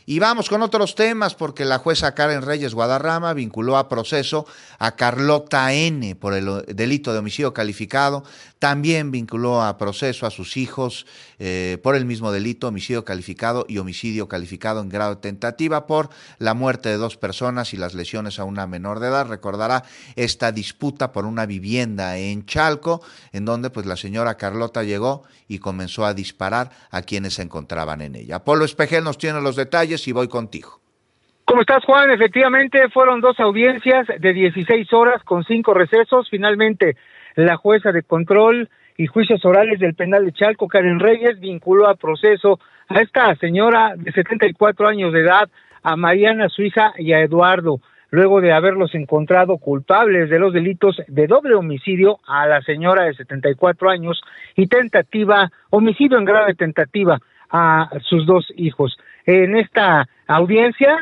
Y vamos con otros temas, porque la jueza Karen Reyes Guadarrama vinculó a proceso a Carlota N. por el delito de homicidio calificado. También vinculó a proceso a sus hijos por el mismo delito, homicidio calificado y homicidio calificado en grado de tentativa por la muerte de 2 personas y las lesiones a una menor de edad. Recordará esta disputa por una vivienda en Chalco, en donde pues la señora Carlota llegó y comenzó a disparar a quienes se encontraban en ella. Polo Espejel nos tiene los detalles y voy contigo. ¿Cómo estás, Juan? Efectivamente, fueron 2 audiencias de 16 horas con 5 recesos. Finalmente, la jueza de control y juicios orales del penal de Chalco, Karen Reyes, vinculó a proceso a esta señora de 74 años de edad, a Mariana, su hija, y a Eduardo, luego de haberlos encontrado culpables de los delitos de doble homicidio a la señora de 74 años y homicidio en grado de tentativa a sus 2 hijos. En esta audiencia,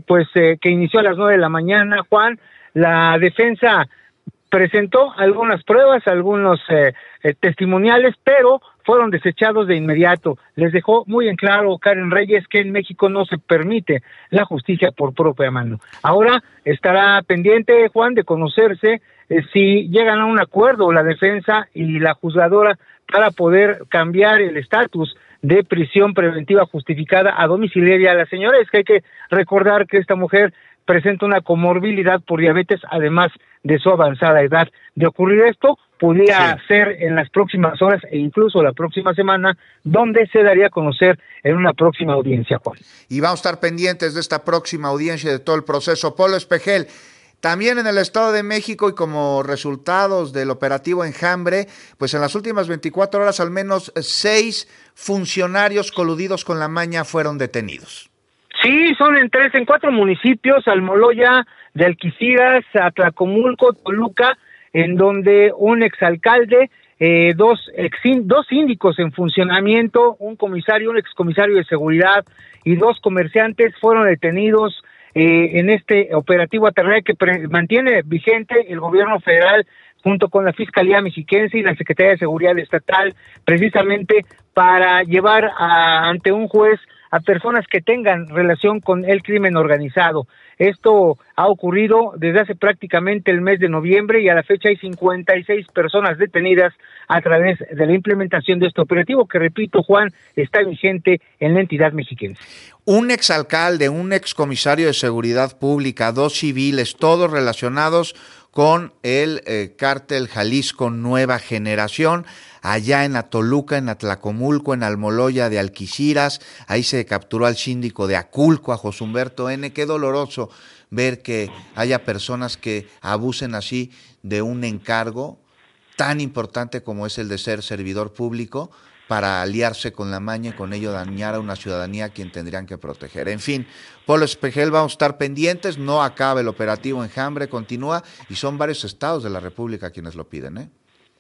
que inició a las 9 de la mañana, Juan, la defensa presentó algunas pruebas, algunos testimoniales, pero fueron desechados de inmediato. Les dejó muy en claro Karen Reyes que en México no se permite la justicia por propia mano. Ahora estará pendiente, Juan, de conocerse si llegan a un acuerdo la defensa y la juzgadora para poder cambiar el estatus de prisión preventiva justificada a domiciliaria a la señora. Es que hay que recordar que esta mujer presenta una comorbilidad por diabetes, además de su avanzada edad. De ocurrir esto, podría ser en las próximas horas e incluso la próxima semana, donde se daría a conocer en una próxima audiencia, Juan. Y vamos a estar pendientes de esta próxima audiencia y de todo el proceso. Polo Espejel, también en el Estado de México, y como resultados del operativo Enjambre, pues en las últimas 24 horas al menos 6 funcionarios coludidos con la maña fueron detenidos. Sí, son en 4 municipios, Almoloya, de Alquiciras, Atlacomulco, Toluca, en donde un exalcalde, 2 síndicos en funcionamiento, un excomisario de seguridad y 2 comerciantes fueron detenidos en este operativo aterrador que mantiene vigente el gobierno federal junto con la Fiscalía Mexiquense y la Secretaría de Seguridad Estatal, precisamente para llevar ante un juez a personas que tengan relación con el crimen organizado. Esto ha ocurrido desde hace prácticamente el mes de noviembre y a la fecha hay 56 personas detenidas a través de la implementación de este operativo que, repito, Juan, está vigente en la entidad mexiquense. Un exalcalde, un excomisario de Seguridad Pública, 2 civiles, todos relacionados con el cártel Jalisco Nueva Generación, allá en Toluca, en Atlacomulco, en Almoloya de Alquiciras. Ahí se capturó al síndico de Aculco, a José Humberto N. Qué doloroso ver que haya personas que abusen así de un encargo tan importante como es el de ser servidor público, para aliarse con la maña y con ello dañar a una ciudadanía a quien tendrían que proteger. En fin, Polo Espejel, vamos a estar pendientes, no acaba el operativo Enjambre, continúa, y son varios estados de la República quienes lo piden, ¿eh?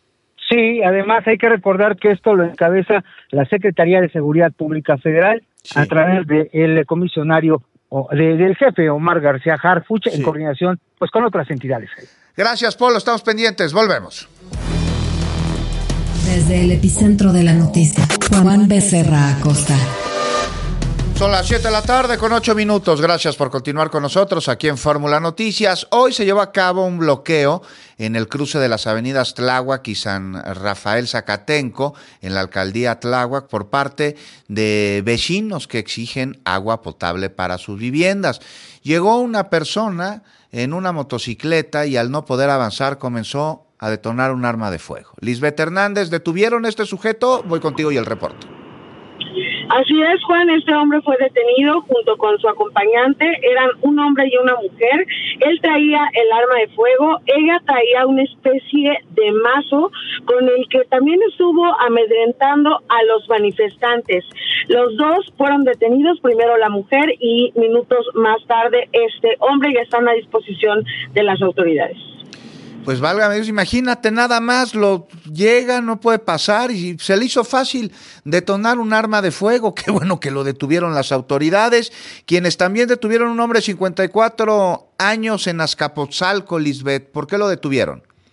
Sí, además hay que recordar que esto lo encabeza la Secretaría de Seguridad Pública Federal, a través del comisionario, del jefe Omar García Harfuch, en coordinación pues con otras entidades. Gracias, Polo, estamos pendientes, volvemos. Desde el epicentro de la noticia, Juan Becerra Acosta. Son las 7 de la tarde con 8 minutos. Gracias por continuar con nosotros aquí en Fórmula Noticias. Hoy se llevó a cabo un bloqueo en el cruce de las avenidas Tláhuac y San Rafael Zacatenco en la alcaldía Tláhuac por parte de vecinos que exigen agua potable para sus viviendas. Llegó una persona en una motocicleta y al no poder avanzar comenzó a detonar un arma de fuego. Lisbeth Hernández, ¿detuvieron a este sujeto? Voy contigo y el reporte. Así es, Juan, este hombre fue detenido junto con su acompañante, eran un hombre y una mujer. Él traía el arma de fuego, ella traía una especie de mazo con el que también estuvo amedrentando a los manifestantes. Los dos fueron detenidos, primero la mujer y minutos más tarde este hombre ya está a disposición de las autoridades. Pues válgame Dios, imagínate nada más, lo llega, no puede pasar y se le hizo fácil detonar un arma de fuego. Qué bueno que lo detuvieron las autoridades, quienes también detuvieron a un hombre de 54 años en Azcapotzalco, Lisbeth. ¿Por qué lo detuvieron?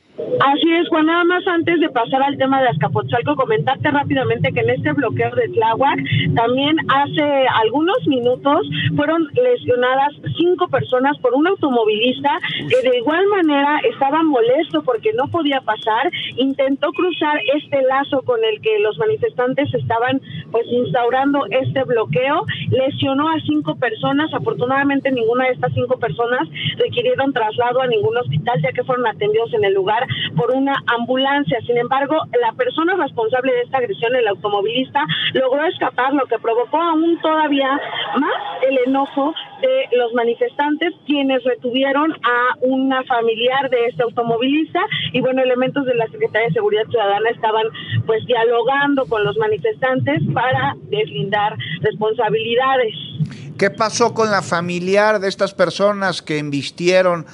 Así es, Juan, nada más antes de pasar al tema de Azcapotzalco, comentarte rápidamente que en este bloqueo de Tláhuac también hace algunos minutos fueron lesionadas 5 personas por un automovilista que de igual manera estaba molesto porque no podía pasar, intentó cruzar este lazo con el que los manifestantes estaban pues instaurando este bloqueo, lesionó a 5 personas, afortunadamente ninguna de estas 5 personas requirieron traslado a ningún hospital ya que fueron atendidos en el lugar por una ambulancia. Sin embargo, la persona responsable de esta agresión, el automovilista, logró escapar, lo que provocó aún todavía más el enojo de los manifestantes, quienes retuvieron a una familiar de este automovilista y bueno, elementos de la Secretaría de Seguridad Ciudadana estaban pues dialogando con los manifestantes para deslindar responsabilidades. ¿Qué pasó con la familiar de estas personas que embistieron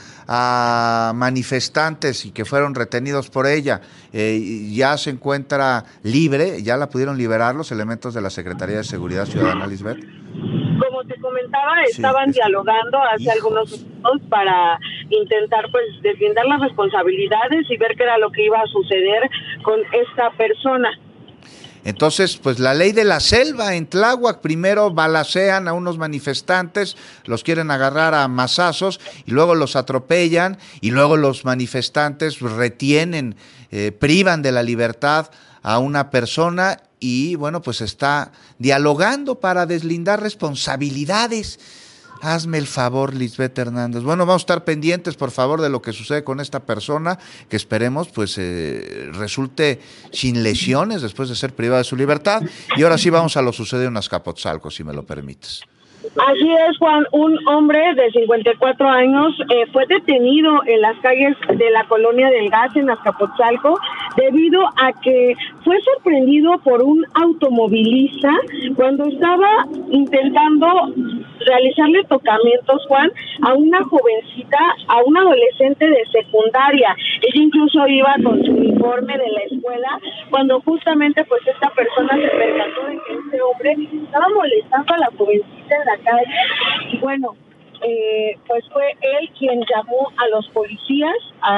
a manifestantes y que fueron retenidos por ella? ¿Ya se encuentra libre? ¿Ya la pudieron liberar los elementos de la Secretaría de Seguridad Ciudadana, Lisbeth? Como te comentaba, estaban dialogando hace algunos minutos para intentar pues deslindar las responsabilidades y ver qué era lo que iba a suceder con esta persona. Entonces, pues la ley de la selva en Tláhuac, primero balacean a unos manifestantes, los quieren agarrar a mazazos y luego los atropellan y luego los manifestantes retienen, privan de la libertad a una persona y bueno, pues está dialogando para deslindar responsabilidades. Hazme el favor, Lisbeth Hernández. Bueno, vamos a estar pendientes, por favor, de lo que sucede con esta persona, que esperemos pues resulte sin lesiones después de ser privada de su libertad. Y ahora sí vamos a lo sucedido en Azcapotzalco, si me lo permites. Así es, Juan, un hombre de 54 años fue detenido en las calles de la Colonia del Gas en Azcapotzalco debido a que fue sorprendido por un automovilista cuando estaba intentando realizarle tocamientos, Juan, a una jovencita, a una adolescente de secundaria. Ella incluso iba con su uniforme de la escuela cuando justamente pues esta persona se percató de que este hombre estaba molestando a la jovencita en la calle y bueno, pues fue él quien llamó a los policías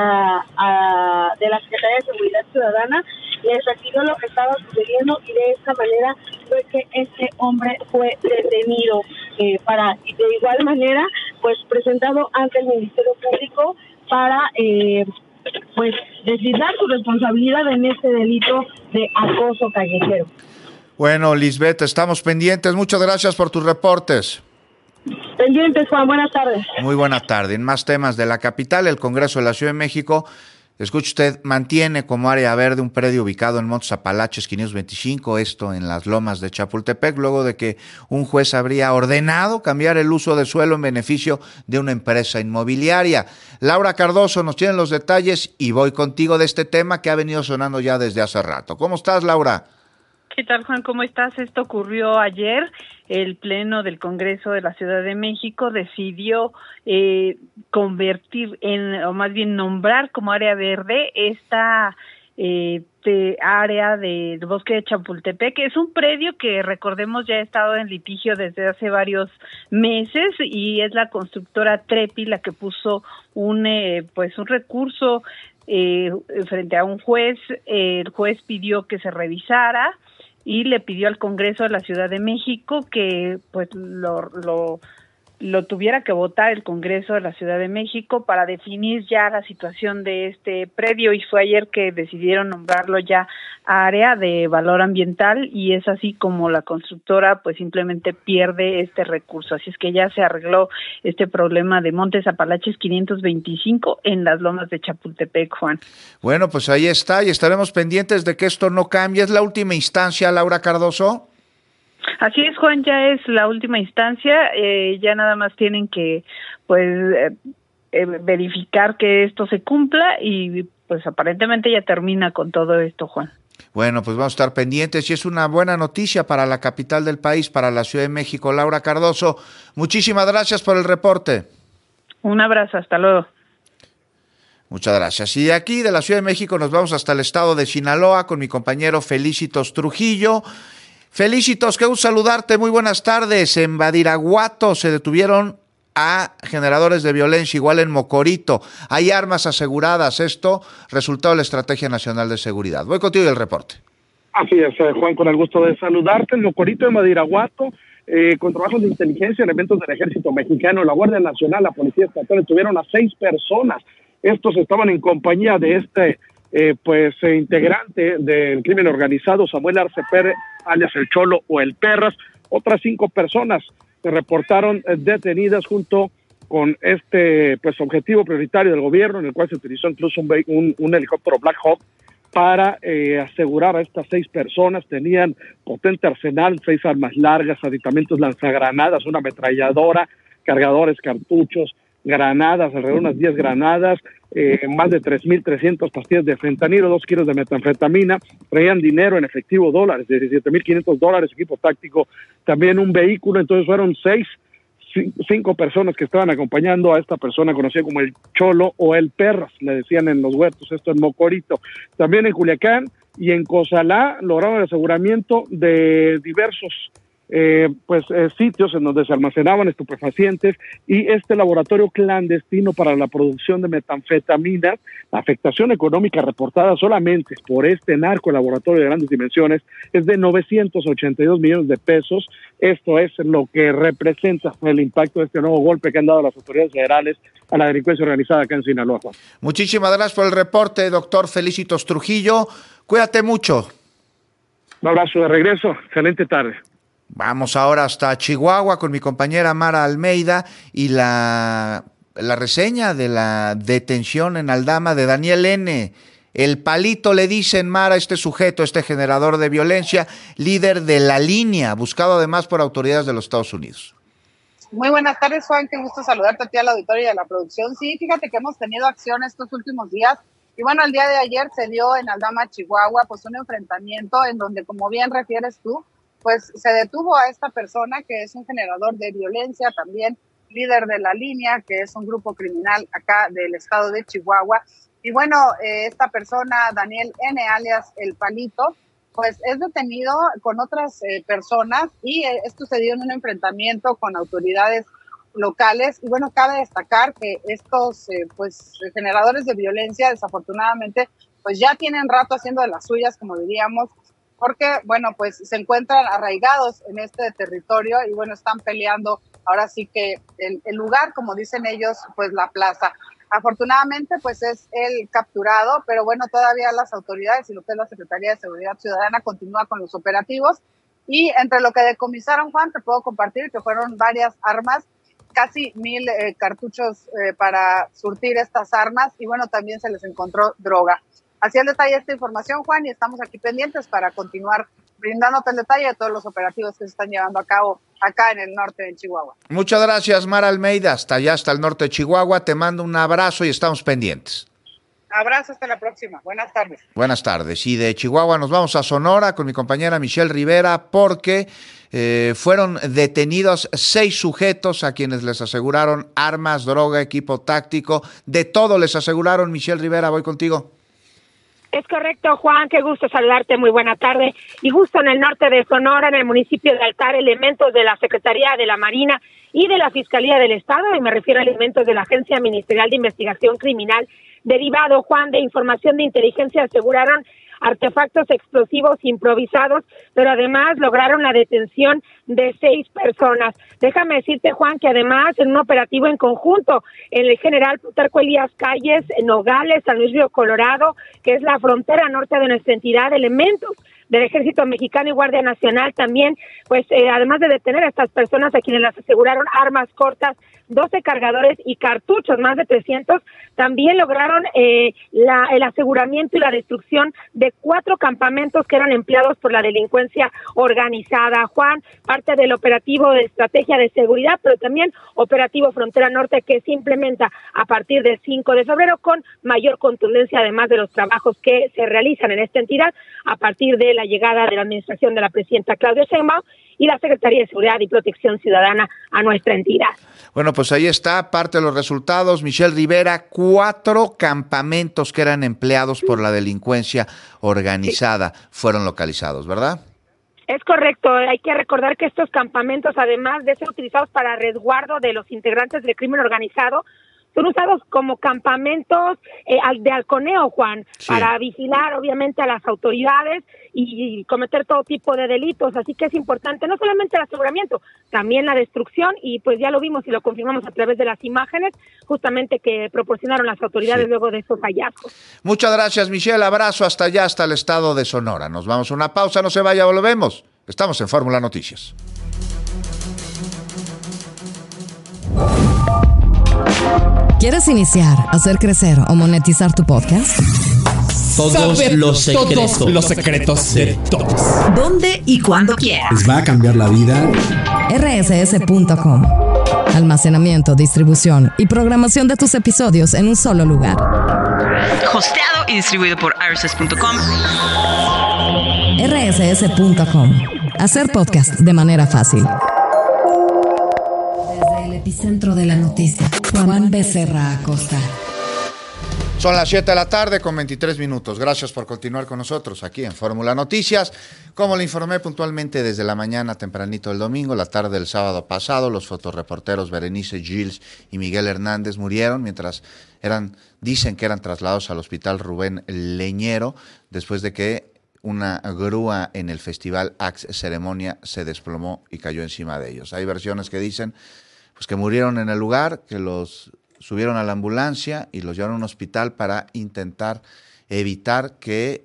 de la Secretaría de Seguridad Ciudadana, les refirió lo que estaba sucediendo y de esta manera fue que este hombre fue detenido para de igual manera pues presentado ante el Ministerio Público para pues deslindar su responsabilidad en este delito de acoso callejero. Bueno, Lisbeth, estamos pendientes. Muchas gracias por tus reportes. Pendientes, Juan. Buenas tardes. Muy buena tarde. En más temas de la capital, el Congreso de la Ciudad de México, escuche usted, mantiene como área verde un predio ubicado en Montes Apalaches 525, esto en las Lomas de Chapultepec, luego de que un juez habría ordenado cambiar el uso de suelo en beneficio de una empresa inmobiliaria. Laura Cardoso nos tiene los detalles y voy contigo de este tema que ha venido sonando ya desde hace rato. ¿Cómo estás, Laura? ¿Qué tal, Juan? ¿Cómo estás? Esto ocurrió ayer. El Pleno del Congreso de la Ciudad de México decidió convertir o más bien nombrar como área verde esta área del Bosque de Chapultepec. Es un predio que, recordemos, ya ha estado en litigio desde hace varios meses y es la constructora Trepi la que puso un recurso frente a un juez. El juez pidió que se revisara y le pidió al Congreso de la Ciudad de México que pues lo tuviera que votar el Congreso de la Ciudad de México para definir ya la situación de este predio, y fue ayer que decidieron nombrarlo ya área de valor ambiental, y es así como la constructora pues simplemente pierde este recurso. Así es que ya se arregló este problema de Montes Apalaches 525 en las Lomas de Chapultepec, Juan. Bueno, pues ahí está, y estaremos pendientes de que esto no cambie. ¿Es la última instancia, Laura Cardoso? Así es, Juan, ya es la última instancia, ya nada más tienen que verificar que esto se cumpla y pues aparentemente ya termina con todo esto, Juan. Bueno, pues vamos a estar pendientes y es una buena noticia para la capital del país, para la Ciudad de México. Laura Cardoso, muchísimas gracias por el reporte. Un abrazo, hasta luego. Muchas gracias. Y de aquí, de la Ciudad de México, nos vamos hasta el estado de Sinaloa con mi compañero Felicitos Trujillo. Felicitos, qué gusto saludarte, muy buenas tardes. En Badiraguato se detuvieron a generadores de violencia, igual en Mocorito. Hay armas aseguradas. Esto, resultado de la Estrategia Nacional de Seguridad. Voy contigo y el reporte. Así es, Juan, con el gusto de saludarte. En Mocorito de Badiraguato, con trabajos de inteligencia, elementos del Ejército Mexicano, la Guardia Nacional, la Policía Estatal, detuvieron a 6 personas. Estos estaban en compañía de integrante del crimen organizado, Samuel Arce Pérez, alias El Cholo o El Perras. Otras 5 personas se reportaron detenidas junto con objetivo prioritario del gobierno, en el cual se utilizó incluso un helicóptero Black Hawk para asegurar a estas 6 personas. Tenían potente arsenal, 6 armas largas, aditamentos lanzagranadas, una ametralladora, cargadores, cartuchos, granadas, alrededor de unas 10 granadas, más de 3,300 pastillas de fentanilo, 2 kilos de metanfetamina, traían dinero en efectivo, dólares, $17,500, equipo táctico, también un vehículo. Entonces fueron 5 personas que estaban acompañando a esta persona conocida como El Cholo o El Perras, le decían en los huertos, esto en Mocorito. También en Culiacán y en Cozalá lograron el aseguramiento de diversos sitios en donde se almacenaban estupefacientes y este laboratorio clandestino para la producción de metanfetamina. La afectación económica reportada solamente por este narco laboratorio de grandes dimensiones es de 982 millones de pesos. Esto es lo que representa el impacto de este nuevo golpe que han dado las autoridades federales a la delincuencia organizada acá en Sinaloa, Juan. Muchísimas gracias por el reporte, doctor Felicitos Trujillo. Cuídate mucho. Un abrazo de regreso. Excelente tarde. Vamos ahora hasta Chihuahua con mi compañera Mara Almeida y la reseña de la detención en Aldama de Daniel N. El Palito le dicen, Mara, este sujeto, este generador de violencia, líder de La Línea, buscado además por autoridades de los Estados Unidos. Muy buenas tardes, Juan, qué gusto saludarte a ti, al auditorio y a la producción. Sí, fíjate que hemos tenido acción estos últimos días. Y bueno, el día de ayer se dio en Aldama, Chihuahua, pues un enfrentamiento en donde, como bien refieres tú, pues se detuvo a esta persona que es un generador de violencia, también líder de La Línea, que es un grupo criminal acá del estado de Chihuahua. Y bueno, esta persona, Daniel N., alias El Palito, pues es detenido con otras personas y esto se dio en un enfrentamiento con autoridades locales. Y bueno, cabe destacar que estos generadores de violencia, desafortunadamente, pues ya tienen rato haciendo de las suyas, como diríamos, porque, bueno, pues se encuentran arraigados en este territorio y, bueno, están peleando ahora sí que el lugar, como dicen ellos, pues la plaza. Afortunadamente, pues es el capturado, pero bueno, todavía las autoridades y lo que es la Secretaría de Seguridad Ciudadana continúa con los operativos. Y entre lo que decomisaron, Juan, te puedo compartir que fueron varias armas, casi 1,000 cartuchos para surtir estas armas y, bueno, también se les encontró droga. Así el detalle esta información, Juan, y estamos aquí pendientes para continuar brindándote el detalle de todos los operativos que se están llevando a cabo acá en el norte de Chihuahua. Muchas gracias, Mara Almeida, hasta allá, hasta el norte de Chihuahua. Te mando un abrazo y estamos pendientes. Abrazo, hasta la próxima. Buenas tardes. Buenas tardes. Y de Chihuahua nos vamos a Sonora con mi compañera Michelle Rivera porque fueron detenidos 6 sujetos a quienes les aseguraron armas, droga, equipo táctico, de todo les aseguraron. Michelle Rivera, voy contigo. Es correcto, Juan, qué gusto saludarte, muy buena tarde. Y justo en el norte de Sonora, en el municipio de Altar, elementos de la Secretaría de la Marina y de la Fiscalía del Estado, y me refiero a elementos de la Agencia Ministerial de Investigación Criminal, derivado, Juan, de información de inteligencia, aseguraron artefactos explosivos improvisados, pero además lograron la detención de 6 personas. Déjame decirte, Juan, que además en un operativo en conjunto en el General Plutarco Elías Calles, en Nogales, San Luis Río Colorado, que es la frontera norte de nuestra entidad, elementos del Ejército Mexicano y Guardia Nacional también, pues además de detener a estas personas a quienes les aseguraron armas cortas, 12 cargadores y cartuchos, más de 300, también lograron el aseguramiento y la destrucción de 4 campamentos que eran empleados por la delincuencia organizada. Juan, parte del operativo de estrategia de seguridad, pero también operativo Frontera Norte que se implementa a partir del 5 de febrero con mayor contundencia, además de los trabajos que se realizan en esta entidad a partir de la llegada de la administración de la presidenta Claudia Sheinbaum y la Secretaría de Seguridad y Protección Ciudadana a nuestra entidad. Bueno, pues ahí está parte de los resultados. Michelle Rivera, 4 campamentos que eran empleados por la delincuencia organizada fueron localizados, ¿verdad? Es correcto, hay que recordar que estos campamentos, además de ser utilizados para resguardo de los integrantes del crimen organizado, son usados como campamentos de halconeo, Juan, para vigilar obviamente a las autoridades y cometer todo tipo de delitos, así que es importante no solamente el aseguramiento, también la destrucción, y pues ya lo vimos y lo confirmamos a través de las imágenes justamente que proporcionaron las autoridades luego de esos hallazgos. Muchas gracias, Michelle, abrazo hasta allá, hasta el estado de Sonora. Nos vamos a una pausa, no se vaya, volvemos. Estamos en Fórmula Noticias. ¿Quieres iniciar, hacer crecer o monetizar tu podcast? Todos los secretos de todos. ¿Dónde y cuándo quieras? Les va a cambiar la vida. rss.com. Almacenamiento, distribución y programación de tus episodios en un solo lugar. Hosteado y distribuido por rss.com. rss.com. Hacer podcast de manera fácil. Desde el epicentro de la noticia, Juan Becerra Acosta. Son las 7 de la tarde con 23 minutos. Gracias por continuar con nosotros aquí en Fórmula Noticias. Como le informé puntualmente desde la mañana tempranito del domingo, la tarde del sábado pasado, los fotoreporteros Berenice Gilles y Miguel Hernández murieron mientras dicen que eran trasladados al hospital Rubén Leñero después de que una grúa en el festival Axe Ceremonia se desplomó y cayó encima de ellos. Hay versiones que dicen pues, que murieron en el lugar, que los subieron a la ambulancia y los llevaron a un hospital para intentar evitar que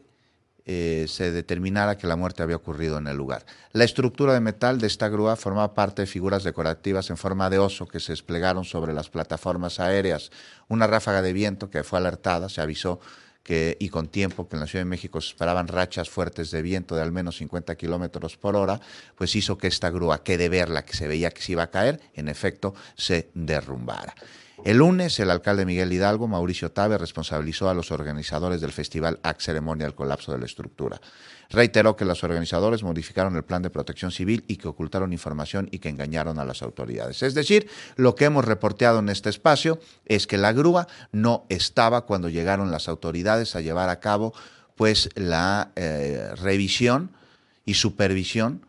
se determinara que la muerte había ocurrido en el lugar. La estructura de metal de esta grúa formaba parte de figuras decorativas en forma de oso que se desplegaron sobre las plataformas aéreas. Una ráfaga de viento que fue alertada, se avisó y con tiempo que en la Ciudad de México se esperaban rachas fuertes de viento de al menos 50 kilómetros por hora, pues hizo que esta grúa, que de verla que se veía que se iba a caer, en efecto se derrumbara. El lunes, el alcalde Miguel Hidalgo, Mauricio Tabe, responsabilizó a los organizadores del festival Axe Ceremonia del colapso de la estructura. Reiteró que los organizadores modificaron el plan de protección civil y que ocultaron información y que engañaron a las autoridades. Es decir, lo que hemos reporteado en este espacio es que la grúa no estaba cuando llegaron las autoridades a llevar a cabo pues la revisión y supervisión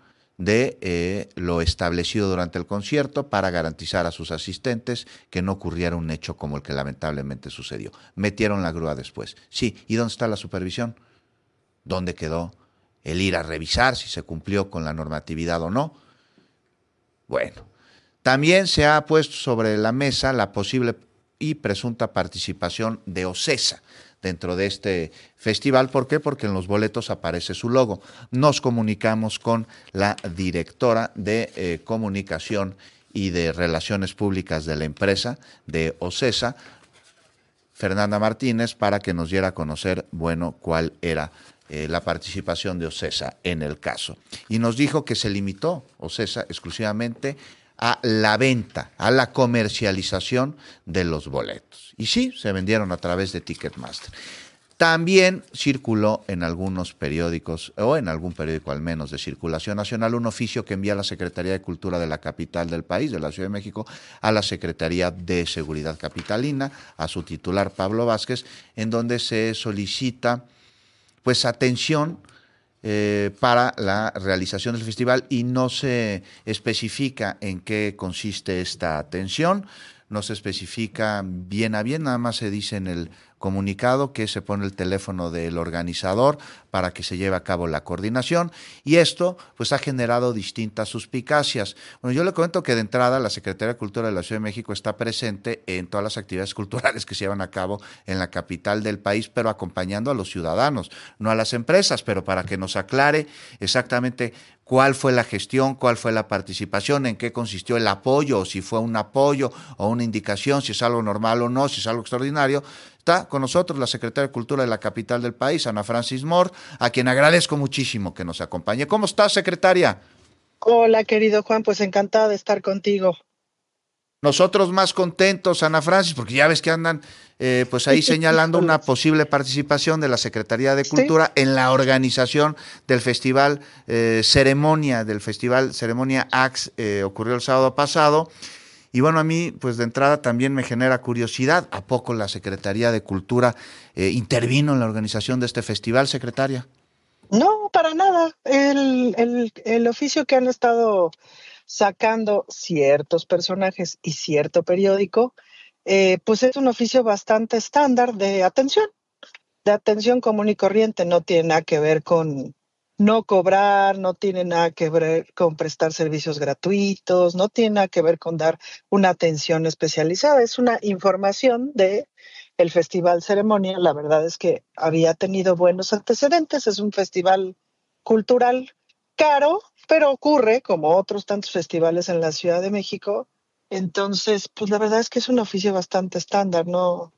de lo establecido durante el concierto para garantizar a sus asistentes que no ocurriera un hecho como el que lamentablemente sucedió. Metieron la grúa después. Sí, ¿y dónde está la supervisión? ¿Dónde quedó el ir a revisar si se cumplió con la normatividad o no? Bueno, también se ha puesto sobre la mesa la posible y presunta participación de OCESA dentro de este festival. ¿Por qué? Porque en los boletos aparece su logo. Nos comunicamos con la directora de comunicación y de relaciones públicas de la empresa de OCESA, Fernanda Martínez, para que nos diera a conocer, bueno, cuál era la participación de OCESA en el caso. Y nos dijo que se limitó OCESA exclusivamente a la venta, a la comercialización de los boletos. Y sí, se vendieron a través de Ticketmaster. También circuló en algunos periódicos, o en algún periódico al menos de circulación nacional, un oficio que envía la Secretaría de Cultura de la capital del país, de la Ciudad de México, a la Secretaría de Seguridad Capitalina, a su titular Pablo Vázquez, en donde se solicita pues atención para la realización del festival y no se especifica en qué consiste esta atención, no se especifica bien a bien, nada más se dice en el comunicado que se pone el teléfono del organizador para que se lleve a cabo la coordinación y esto pues ha generado distintas suspicacias. Bueno, yo le comento que de entrada la Secretaría de Cultura de la Ciudad de México está presente en todas las actividades culturales que se llevan a cabo en la capital del país, pero acompañando a los ciudadanos, no a las empresas, pero para que nos aclare exactamente cuál fue la gestión, cuál fue la participación, en qué consistió el apoyo, si fue un apoyo o una indicación, si es algo normal o no, si es algo extraordinario. Está con nosotros la Secretaria de Cultura de la capital del país, Ana Francis Moore, a quien agradezco muchísimo que nos acompañe. ¿Cómo estás, secretaria? Hola, querido Juan, pues encantada de estar contigo. Nosotros más contentos, Ana Francis, porque ya ves que andan pues ahí señalando una posible participación de la Secretaría de Cultura en la organización del Festival Ceremonia Axe, ocurrió el sábado pasado. Y bueno, a mí, pues de entrada también me genera curiosidad. ¿A poco la Secretaría de Cultura intervino en la organización de este festival, secretaria? No, para nada. El oficio que han estado sacando ciertos personajes y cierto periódico, pues es un oficio bastante estándar de atención común y corriente. No tiene nada que ver con no cobrar, no tiene nada que ver con prestar servicios gratuitos, no tiene nada que ver con dar una atención especializada. Es una información de el Festival Ceremonia. La verdad es que había tenido buenos antecedentes. Es un festival cultural caro, pero ocurre como otros tantos festivales en la Ciudad de México. Entonces, pues la verdad es que es un oficio bastante estándar, no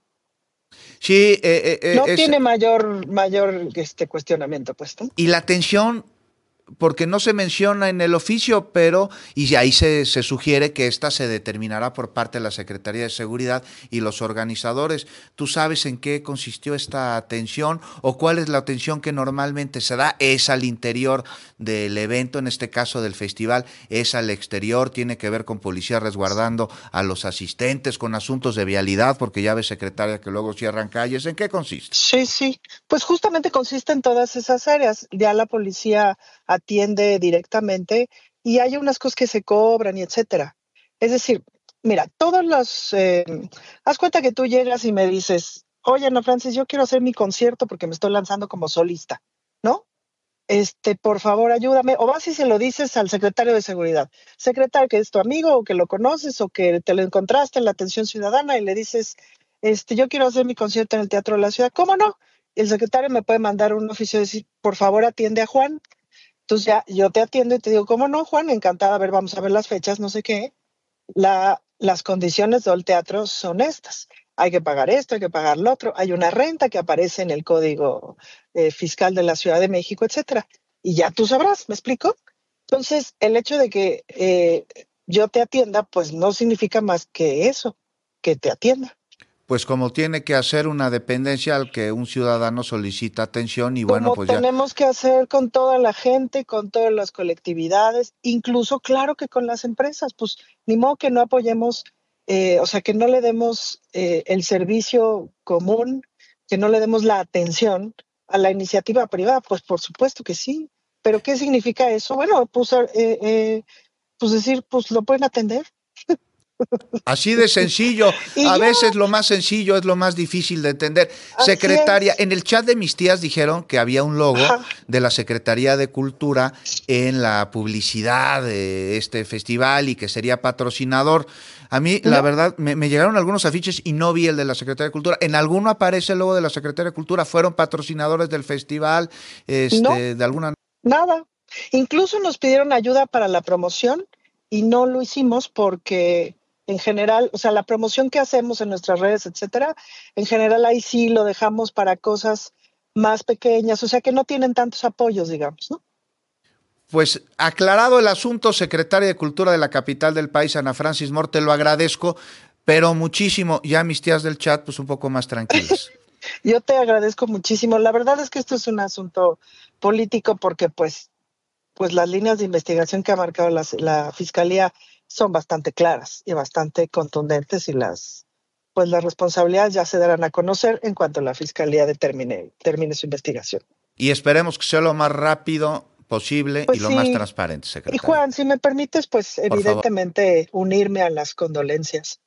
Sí, tiene mayor cuestionamiento, pues, ¿no? y la atención, porque no se menciona en el oficio, pero, y ahí se sugiere que esta se determinará por parte de la Secretaría de Seguridad y los organizadores. ¿Tú sabes en qué consistió esta atención o cuál es la atención que normalmente se da? ¿Es al interior del evento, en este caso del festival? ¿Es al exterior? ¿Tiene que ver con policía resguardando a los asistentes, con asuntos de vialidad? Porque ya ves, secretaria, que luego cierran calles. ¿En qué consiste? Sí, pues justamente consiste en todas esas áreas. Ya la policía atiende directamente y hay unas cosas que se cobran y etcétera. Es decir, mira, todos los... haz cuenta que tú llegas y me dices, oye, Ana Francis, yo quiero hacer mi concierto porque me estoy lanzando como solista, ¿no? Por favor, ayúdame. O vas y se lo dices al secretario de Seguridad. Secretario, que es tu amigo o que lo conoces o que te lo encontraste en la atención ciudadana y le dices, yo quiero hacer mi concierto en el Teatro de la Ciudad. ¿Cómo no? El secretario me puede mandar un oficio y decir, por favor, atiende a Juan. Entonces ya yo te atiendo y te digo, ¿cómo no, Juan? Encantada, a ver, vamos a ver las fechas, no sé qué. Las condiciones del teatro son estas. Hay que pagar esto, hay que pagar lo otro. Hay una renta que aparece en el Código Fiscal de la Ciudad de México, etcétera. Y ya tú sabrás, ¿me explico? Entonces, el hecho de que yo te atienda, pues no significa más que eso, que te atienda. Pues como tiene que hacer una dependencia al que un ciudadano solicita atención y bueno, Como pues ya... tenemos que hacer con toda la gente, con todas las colectividades, incluso, claro que con las empresas, pues ni modo que no apoyemos, o sea, que no le demos el servicio común, que no le demos la atención a la iniciativa privada, pues por supuesto que sí. ¿Pero qué significa eso? Bueno, pues decir, pues lo pueden atender. Así de sencillo. A veces lo más sencillo es lo más difícil de entender. Secretaria, en el chat de mis tías dijeron que había un logo de la Secretaría de Cultura en la publicidad de este festival y que sería patrocinador. A mí, la verdad, me llegaron algunos afiches y no vi el de la Secretaría de Cultura. ¿En alguno aparece el logo de la Secretaría de Cultura? ¿Fueron patrocinadores del festival? No, de alguna... Nada. Incluso nos pidieron ayuda para la promoción y no lo hicimos porque... En general, o sea, la promoción que hacemos en nuestras redes, etcétera, en general ahí sí lo dejamos para cosas más pequeñas, o sea, que no tienen tantos apoyos, digamos, ¿no? Pues aclarado el asunto, secretaria de Cultura de la capital del país, Ana Francis Moore, te lo agradezco, pero muchísimo. Ya mis tías del chat, pues un poco más tranquilas. Yo te agradezco muchísimo. La verdad es que esto es un asunto político porque, pues las líneas de investigación que ha marcado la Fiscalía son bastante claras y bastante contundentes y las responsabilidades ya se darán a conocer en cuanto la Fiscalía termine su investigación. Y esperemos que sea lo más rápido posible y lo más transparente, secretaria. Y Juan, si me permites, pues evidentemente unirme a las condolencias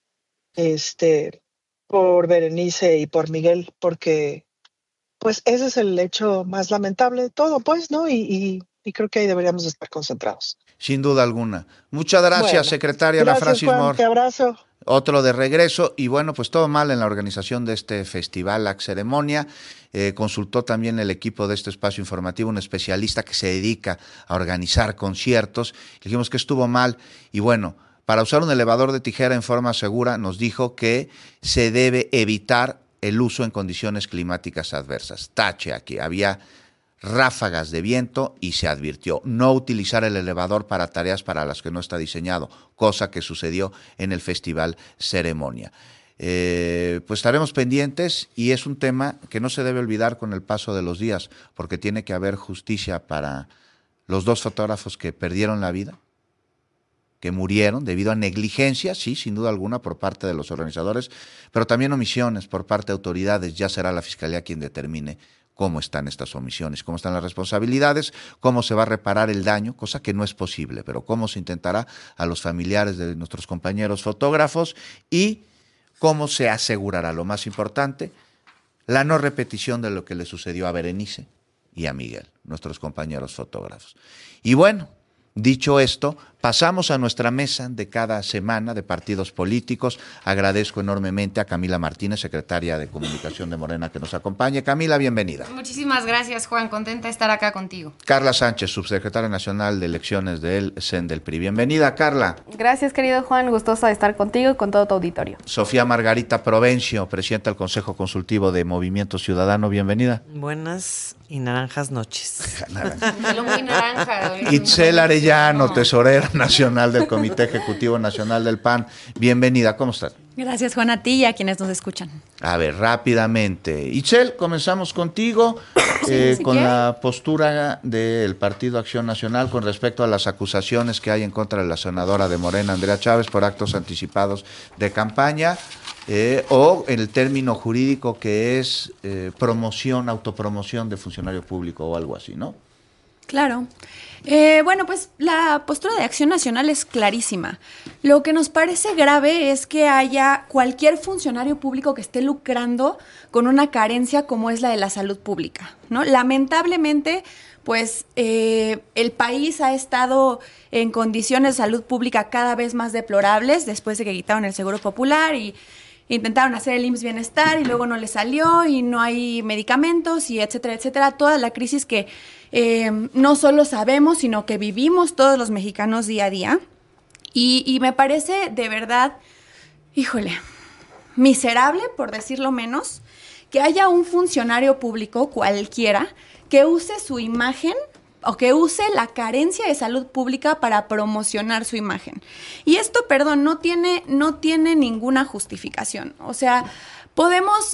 por Berenice y por Miguel, porque pues ese es el hecho más lamentable de todo, pues, ¿no? Y creo que ahí deberíamos estar concentrados. Sin duda alguna. Muchas gracias, secretaria Ana Francis Moore. Te abrazo. Otro de regreso. Y bueno, pues todo mal en la organización de este festival, la ceremonia. Consultó también el equipo de este espacio informativo, un especialista que se dedica a organizar conciertos. Le dijimos que estuvo mal. Y bueno, para usar un elevador de tijera en forma segura, nos dijo que se debe evitar el uso en condiciones climáticas adversas. Tache aquí. Había ráfagas de viento y se advirtió no utilizar el elevador para tareas para las que no está diseñado, cosa que sucedió en el Festival Ceremonia. Pues estaremos pendientes y es un tema que no se debe olvidar con el paso de los días, porque tiene que haber justicia para los 2 fotógrafos que perdieron la vida, que murieron debido a negligencia, sí, sin duda alguna, por parte de los organizadores, pero también omisiones por parte de autoridades. Ya será la Fiscalía quien determine cómo están estas omisiones, cómo están las responsabilidades, cómo se va a reparar el daño, cosa que no es posible, pero cómo se intentará a los familiares de nuestros compañeros fotógrafos y cómo se asegurará, lo más importante, la no repetición de lo que le sucedió a Berenice y a Miguel, nuestros compañeros fotógrafos. Y bueno, dicho esto, pasamos a nuestra mesa de cada semana de partidos políticos. Agradezco enormemente a Camila Martínez, secretaria de Comunicación de Morena, que nos acompañe. Camila, bienvenida. Muchísimas gracias, Juan. Contenta de estar acá contigo. Carla Sánchez, subsecretaria nacional de elecciones del CEN del PRI. Bienvenida, Carla. Gracias, querido Juan. Gustosa de estar contigo y con todo tu auditorio. Sofía Margarita Provencio, presidenta del Consejo Consultivo de Movimiento Ciudadano. Bienvenida. Buenas y naranjas noches. Lo muy naranja. Itzel Arellano, tesorera nacional del Comité Ejecutivo Nacional del PAN. Bienvenida, ¿cómo estás? Gracias, Juan, a ti y a quienes nos escuchan. A ver, rápidamente. Itzel, comenzamos contigo con la postura del Partido Acción Nacional con respecto a las acusaciones que hay en contra de la senadora de Morena, Andrea Chávez, por actos anticipados de campaña. O el término jurídico que es promoción, autopromoción de funcionario público o algo así, ¿no? Claro. Bueno, pues la postura de Acción Nacional es clarísima. Lo que nos parece grave es que haya cualquier funcionario público que esté lucrando con una carencia como es la de la salud pública, ¿no? Lamentablemente, pues el país ha estado en condiciones de salud pública cada vez más deplorables después de que quitaron el Seguro Popular y intentaron hacer el IMSS Bienestar y luego no les salió y no hay medicamentos y etcétera, etcétera. Toda la crisis que no solo sabemos, sino que vivimos todos los mexicanos día a día. Y me parece de verdad, híjole, miserable, por decirlo menos, que haya un funcionario público cualquiera que use su imagen o que use la carencia de salud pública para promocionar su imagen. Y esto, perdón, no tiene ninguna justificación. O sea, podemos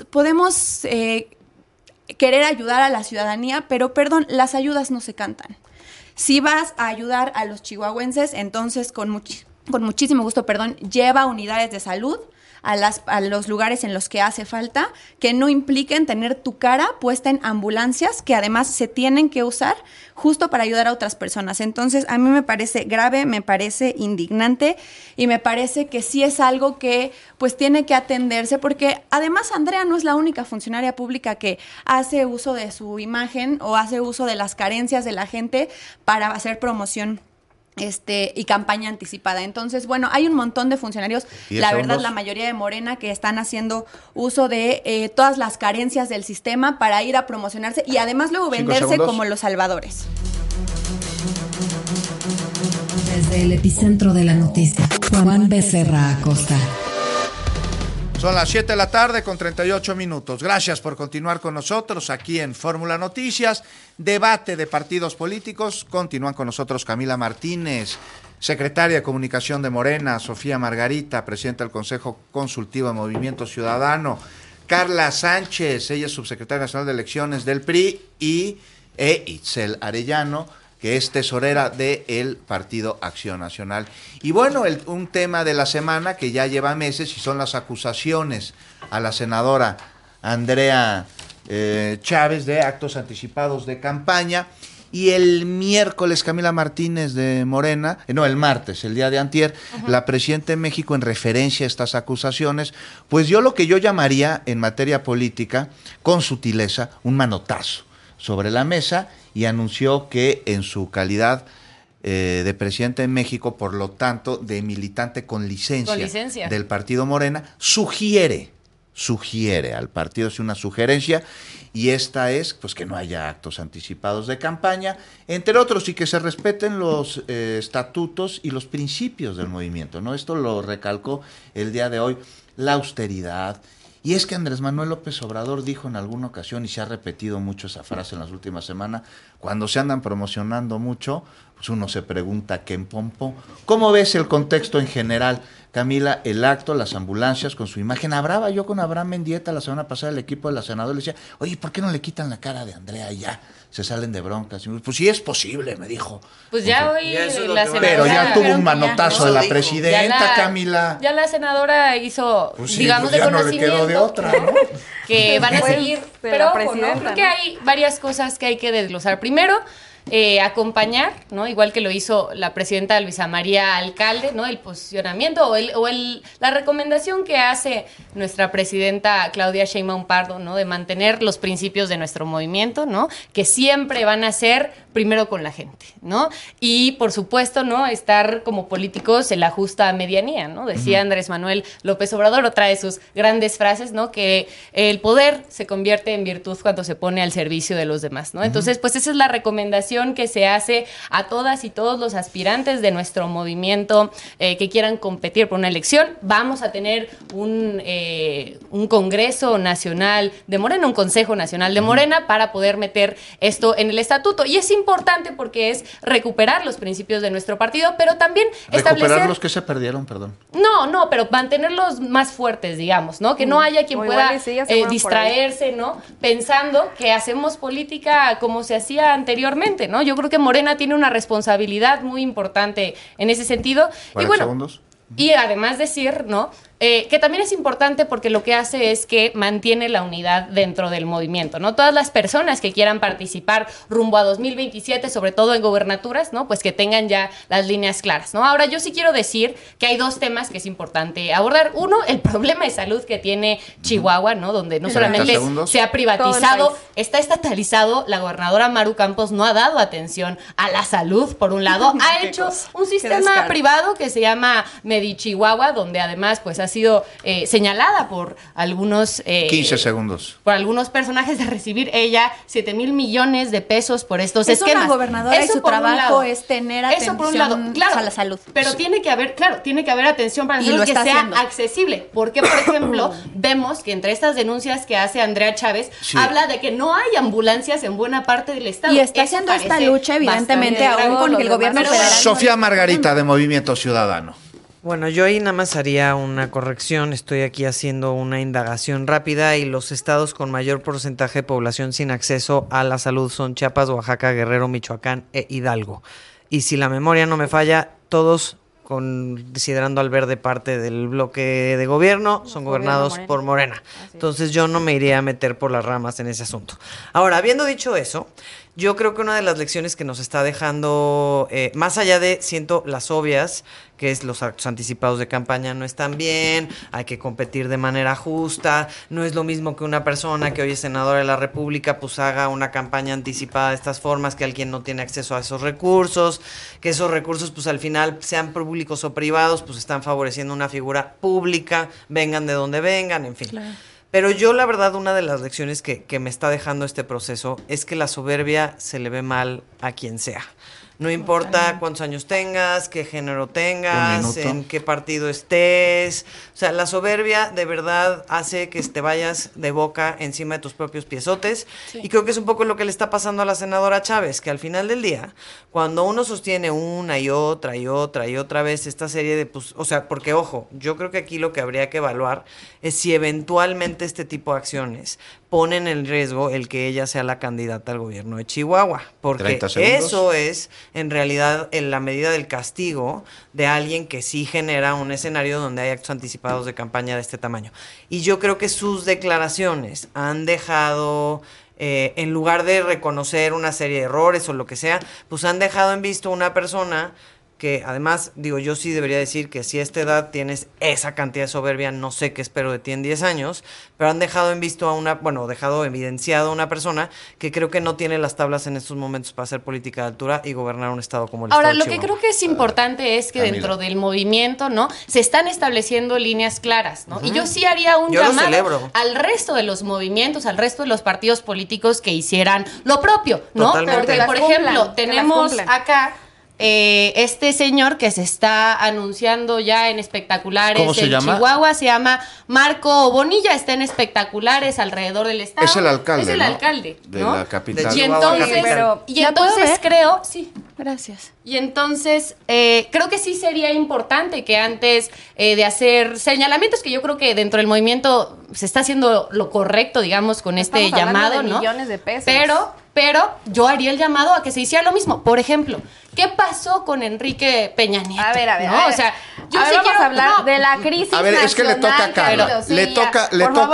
querer ayudar a la ciudadanía, pero, perdón, las ayudas no se cantan. Si vas a ayudar a los chihuahuenses, entonces con muchísimo gusto, lleva unidades de salud a los lugares en los que hace falta, que no impliquen tener tu cara puesta en ambulancias que además se tienen que usar justo para ayudar a otras personas. Entonces, a mí me parece grave, me parece indignante y me parece que sí es algo que pues tiene que atenderse, porque además Andrea no es la única funcionaria pública que hace uso de su imagen o hace uso de las carencias de la gente para hacer promoción y campaña anticipada. Entonces, bueno, hay un montón de funcionarios, la verdad, la mayoría de Morena, que están haciendo uso de todas las carencias del sistema para ir a promocionarse y además luego venderse como los salvadores. Desde el epicentro de la noticia, Juan Becerra Acosta. Son las 7 de la tarde con 38 minutos. Gracias por continuar con nosotros aquí en Fórmula Noticias. Debate de partidos políticos. Continúan con nosotros Camila Martínez, secretaria de Comunicación de Morena, Sofía Margarita, presidenta del Consejo Consultivo de Movimiento Ciudadano, Carla Sánchez, ella es subsecretaria nacional de elecciones del PRI, y Itzel Arellano, que es tesorera del Partido Acción Nacional. Y bueno, un tema de la semana que ya lleva meses y son las acusaciones a la senadora Andrea Chávez de actos anticipados de campaña. Y el miércoles, Camila Martínez de Morena, el martes, el día de antier, la presidenta de México, en referencia a estas acusaciones, pues dio lo que yo llamaría en materia política, con sutileza, un manotazo sobre la mesa, y anunció que en su calidad de presidente de México, por lo tanto de militante con licencia del partido Morena, sugiere al partido, es una sugerencia, y esta es pues que no haya actos anticipados de campaña, entre otros, y que se respeten los estatutos y los principios del movimiento, ¿no? Esto lo recalcó el día de hoy, la austeridad. Y es que Andrés Manuel López Obrador dijo en alguna ocasión, y se ha repetido mucho esa frase en las últimas semanas, cuando se andan promocionando mucho, pues uno se pregunta qué empompo. ¿Cómo ves el contexto en general, Camila? El acto, las ambulancias con su imagen. Hablaba yo con Abraham Mendieta la semana pasada, el equipo de la senadora, le decía, oye, ¿por qué no le quitan la cara de Andrea y ya se salen de broncas? Pues sí es posible, me dijo. Pues ya hoy la senadora... Pero ya tuvo un manotazo de la presidenta, Camila. Ya la senadora hizo, pues sí, digamos, pues de ya conocimiento. No le quedó de otra, ¿no? que van a Después seguir. de Pero la ojo, ¿no? presidenta, Creo ¿no? que hay varias cosas que hay que desglosar. Primero, acompañar, ¿no? Igual que lo hizo la presidenta Luisa María Alcalde, ¿no? El posicionamiento la recomendación que hace nuestra presidenta Claudia Sheinbaum Pardo, ¿no? De mantener los principios de nuestro movimiento, ¿no? Que siempre van a ser primero con la gente, ¿no? Y por supuesto, ¿no? Estar como políticos en la justa medianía, ¿no? Decía Andrés Manuel López Obrador, otra de sus grandes frases, ¿no? Que el poder se convierte en virtud cuando se pone al servicio de los demás, ¿no? Entonces, pues esa es la recomendación que se hace a todas y todos los aspirantes de nuestro movimiento que quieran competir por una elección. Vamos a tener un Congreso Nacional de Morena, un Consejo Nacional de Morena para poder meter esto en el estatuto. Y es importante porque es recuperar los principios de nuestro partido, pero también establecer... Recuperar los que se perdieron, perdón. No, pero mantenerlos más fuertes, digamos, ¿no? Que no haya quien pueda distraerse, ¿no? Pensando que hacemos política como se hacía anteriormente, ¿no? Yo creo que Morena tiene una responsabilidad muy importante en ese sentido. Y bueno, segundos. Y además decir, ¿no? Que también es importante porque lo que hace es que mantiene la unidad dentro del movimiento, ¿no? Todas las personas que quieran participar rumbo a 2027, sobre todo en gobernaturas, ¿no? Pues que tengan ya las líneas claras, ¿no? Ahora, yo sí quiero decir que hay dos temas que es importante abordar. Uno, el problema de salud que tiene Chihuahua, ¿no? Donde no solamente se ha privatizado, está estatalizado, la gobernadora Maru Campos no ha dado atención a la salud, por un lado, ha hecho un sistema privado que se llama Medichihuahua, donde además, pues, ha sido señalada por algunos 15 segundos por algunos personajes de recibir ella 7,000 millones de pesos por estos es esquemas. Una gobernadora y su trabajo es tener atención por un lado, claro, a la salud. Pero tiene que haber atención para que sea accesible. Porque, por ejemplo, vemos que entre estas denuncias que hace Andrea Chávez, habla de que no hay ambulancias en buena parte del estado. Y está haciendo esta lucha, evidentemente, aún con el gobierno federal. Sofía Margarita, de Movimiento Ciudadano. Bueno, yo ahí nada más haría una corrección. Estoy aquí haciendo una indagación rápida y los estados con mayor porcentaje de población sin acceso a la salud son Chiapas, Oaxaca, Guerrero, Michoacán e Hidalgo. Y si la memoria no me falla, todos, considerando al Verde parte del bloque de gobierno, son gobernados por Morena. Entonces yo no me iría a meter por las ramas en ese asunto. Ahora, habiendo dicho eso, yo creo que una de las lecciones que nos está dejando, más allá de, siento, las obvias, que es los actos anticipados de campaña no están bien, hay que competir de manera justa, no es lo mismo que una persona que hoy es senadora de la República pues haga una campaña anticipada de estas formas, que alguien no tiene acceso a esos recursos, que esos recursos pues al final sean públicos o privados, pues están favoreciendo una figura pública, vengan de donde vengan, en fin. Claro. Pero yo, la verdad, una de las lecciones que me está dejando este proceso es que la soberbia se le ve mal a quien sea. No importa cuántos años tengas, qué género tengas, en qué partido estés. O sea, la soberbia de verdad hace que te vayas de boca encima de tus propios piezotes. Sí. Y creo que es un poco lo que le está pasando a la senadora Chávez, que al final del día, cuando uno sostiene una y otra y otra y otra vez esta serie de... Pues, o sea, porque ojo, yo creo que aquí lo que habría que evaluar es si eventualmente este tipo de acciones ponen en riesgo el que ella sea la candidata al gobierno de Chihuahua, porque eso es en realidad en la medida del castigo de alguien que sí genera un escenario donde hay actos anticipados de campaña de este tamaño. Y yo creo que sus declaraciones han dejado, en lugar de reconocer una serie de errores o lo que sea, pues han dejado en visto una persona que además, digo, yo sí debería decir que si a esta edad tienes esa cantidad de soberbia, no sé qué espero de ti en 10 años, pero han dejado en visto a dejado evidenciado a una persona que creo que no tiene las tablas en estos momentos para hacer política de altura y gobernar un estado como el Ahora, estado de lo que creo que es importante es que dentro del movimiento, ¿no? Se están estableciendo líneas claras, ¿no? Y yo sí haría un llamado al resto de los movimientos, al resto de los partidos políticos que hicieran lo propio, ¿no? Totalmente. Porque, por ejemplo, tenemos acá este señor que se está anunciando ya en espectaculares en Chihuahua, se llama Marco Bonilla, está en espectaculares alrededor del estado. Es el alcalde, es el alcalde, de ¿no? la capital. Y entonces creo, sí, gracias. Y entonces creo que sí sería importante que antes de hacer señalamientos, que yo creo que dentro del movimiento se está haciendo lo correcto, digamos, con este llamado, de ¿no? Millones de pesos. pero yo haría el llamado a que se hiciera lo mismo. Por ejemplo, ¿qué pasó con Enrique Peña Nieto? A ver. ¿No? O sea, yo sí vamos quiero a hablar de la crisis A ver, es que le toca a Carla. Le toca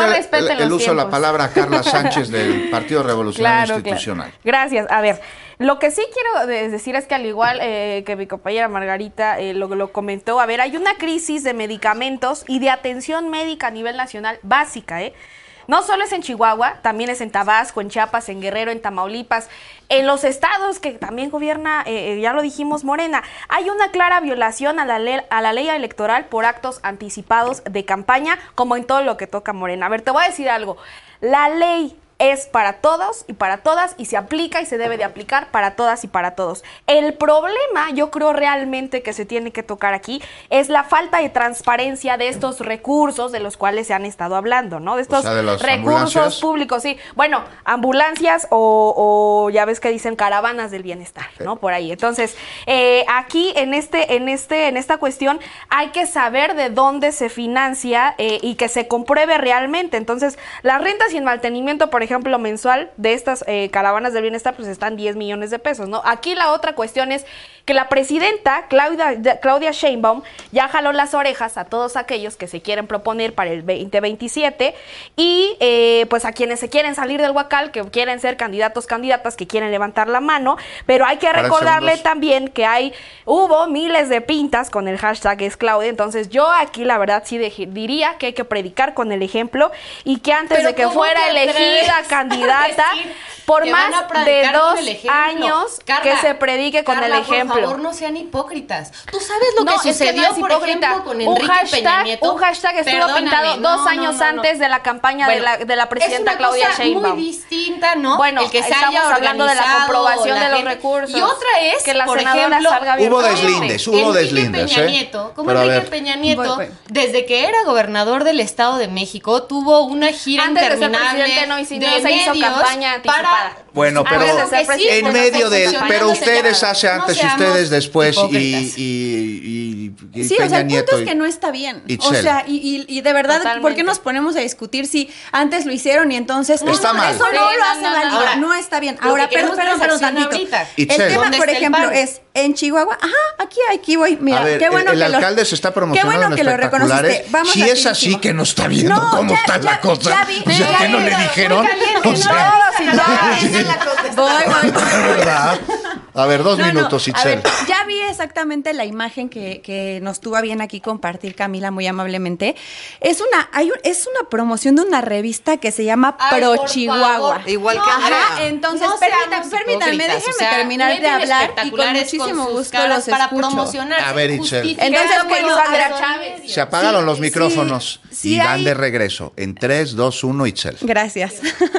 el uso de la palabra a Carla Sánchez del Partido Revolucionario Institucional. Claro. Gracias. A ver, lo que sí quiero decir es que al igual que mi compañera Margarita lo comentó, a ver, hay una crisis de medicamentos y de atención médica a nivel nacional básica, No solo es en Chihuahua, también es en Tabasco, en Chiapas, en Guerrero, en Tamaulipas, en los estados que también gobierna, ya lo dijimos, Morena. Hay una clara violación a la ley electoral por actos anticipados de campaña, como en todo lo que toca Morena. A ver, te voy a decir algo. La ley es para todos y para todas y se aplica y se debe de aplicar para todas y para todos. El problema, yo creo realmente que se tiene que tocar aquí, es la falta de transparencia de estos recursos de los cuales se han estado hablando, ¿no? De estos recursos públicos, sí. Bueno, ambulancias o ya ves que dicen caravanas del bienestar, ¿no? Por ahí. Entonces, aquí en esta cuestión hay que saber de dónde se financia y que se compruebe realmente. Entonces, las rentas y el mantenimiento, por ejemplo, mensual de estas caravanas del bienestar, pues están 10 millones de pesos, ¿no? Aquí la otra cuestión es que la presidenta, Claudia Sheinbaum, ya jaló las orejas a todos aquellos que se quieren proponer para el 2027 y pues a quienes se quieren salir del huacal, que quieren ser candidatas, que quieren levantar la mano, pero hay que recordarle también que hubo miles de pintas con el hashtag es Claudia. Entonces yo aquí la verdad sí diría que hay que predicar con el ejemplo y que antes de que fuera elegida candidata, por más de 2 años, Carla, que se predique con el ejemplo. Por favor, no sean hipócritas. ¿Tú sabes lo que sucedió, por ejemplo, con Enrique Peña Nieto? Un hashtag estuvo pintado 2 años antes de la campaña de la presidenta Claudia Sheinbaum. Es una cosa muy distinta, ¿no? Bueno, el que se estamos haya hablando de la comprobación de los recursos. Y otra es, que la por senadora ejemplo, salga bien. Hubo deslindes. Enrique Peña Nieto, desde que era gobernador del Estado de México, tuvo una gira interminable de medios campaña anticipada. Bueno, pero en medio del... Pero ustedes hace antes y ustedes después y sí, Peña o sea, el Nieto punto es que no está bien. Itzel. O sea, y de verdad, totalmente. ¿Por qué nos ponemos a discutir si antes lo hicieron y entonces... Está mal. Eso no lo hace válido, ahora, no está bien. Ahora, perdón, tantito. El tema, por ejemplo, es en Chihuahua, aquí voy, mira, a ver, qué bueno el que alcalde se está promocionando en espectaculares. Si es así que no está viendo cómo está la cosa. Ya vi, que no le dijeron. ¿Verdad? A ver, 2 minutos, Itzel. Ya vi exactamente la imagen que nos tuvo bien aquí compartir Camila muy amablemente. Es una promoción de una revista que se llama Pro Chihuahua. Igual que Andrea. Entonces, permítanme, déjenme terminar de hablar y con muchísimo gusto los para escucho. Promocionar. A ver, Itzel. Entonces, Chávez. Se apagaron los micrófonos y van de regreso. En 3, 2, 1, Itzel. Gracias.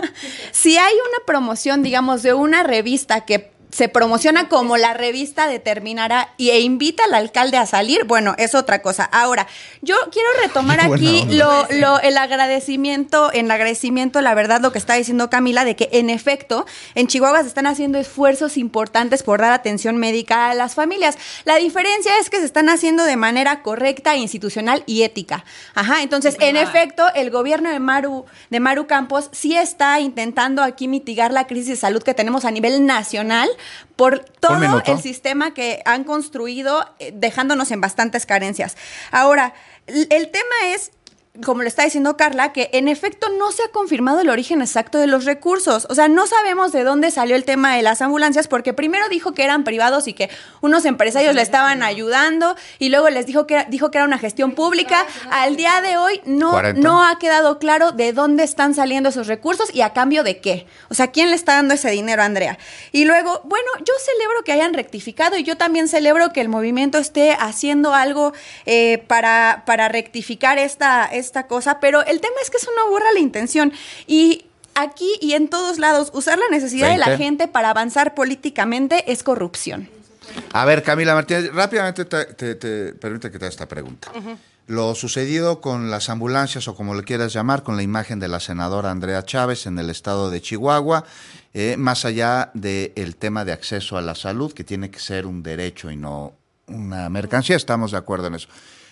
Si hay una promoción, digamos, de una revista que se promociona como la revista determinará e invita al alcalde a salir, bueno, es otra cosa. Ahora, yo quiero retomar aquí el agradecimiento, la verdad, lo que está diciendo Camila, de que en efecto, en Chihuahua se están haciendo esfuerzos importantes por dar atención médica a las familias. La diferencia es que se están haciendo de manera correcta, institucional y ética. Entonces, en efecto, el gobierno de Maru Campos sí está intentando aquí mitigar la crisis de salud que tenemos a nivel nacional, por todo el sistema que han construido, dejándonos en bastantes carencias. Ahora, el tema es, como lo está diciendo Carla, que en efecto no se ha confirmado el origen exacto de los recursos. O sea, no sabemos de dónde salió el tema de las ambulancias, porque primero dijo que eran privados y que unos empresarios le estaban ayudando, y luego les dijo que era una gestión pública. Al día de hoy no ha quedado claro de dónde están saliendo esos recursos y a cambio de qué. O sea, ¿quién le está dando ese dinero, Andrea? Y luego, bueno, yo celebro que hayan rectificado y yo también celebro que el movimiento esté haciendo algo para rectificar esta cosa, pero el tema es que eso no borra la intención. Y aquí y en todos lados, usar la necesidad de la gente para avanzar políticamente es corrupción. A ver, Camila Martínez, rápidamente te permite que te haga esta pregunta. Lo sucedido con las ambulancias, o como le quieras llamar, con la imagen de la senadora Andrea Chávez en el estado de Chihuahua, más allá del tema de acceso a la salud, que tiene que ser un derecho y no una mercancía, estamos de acuerdo en eso.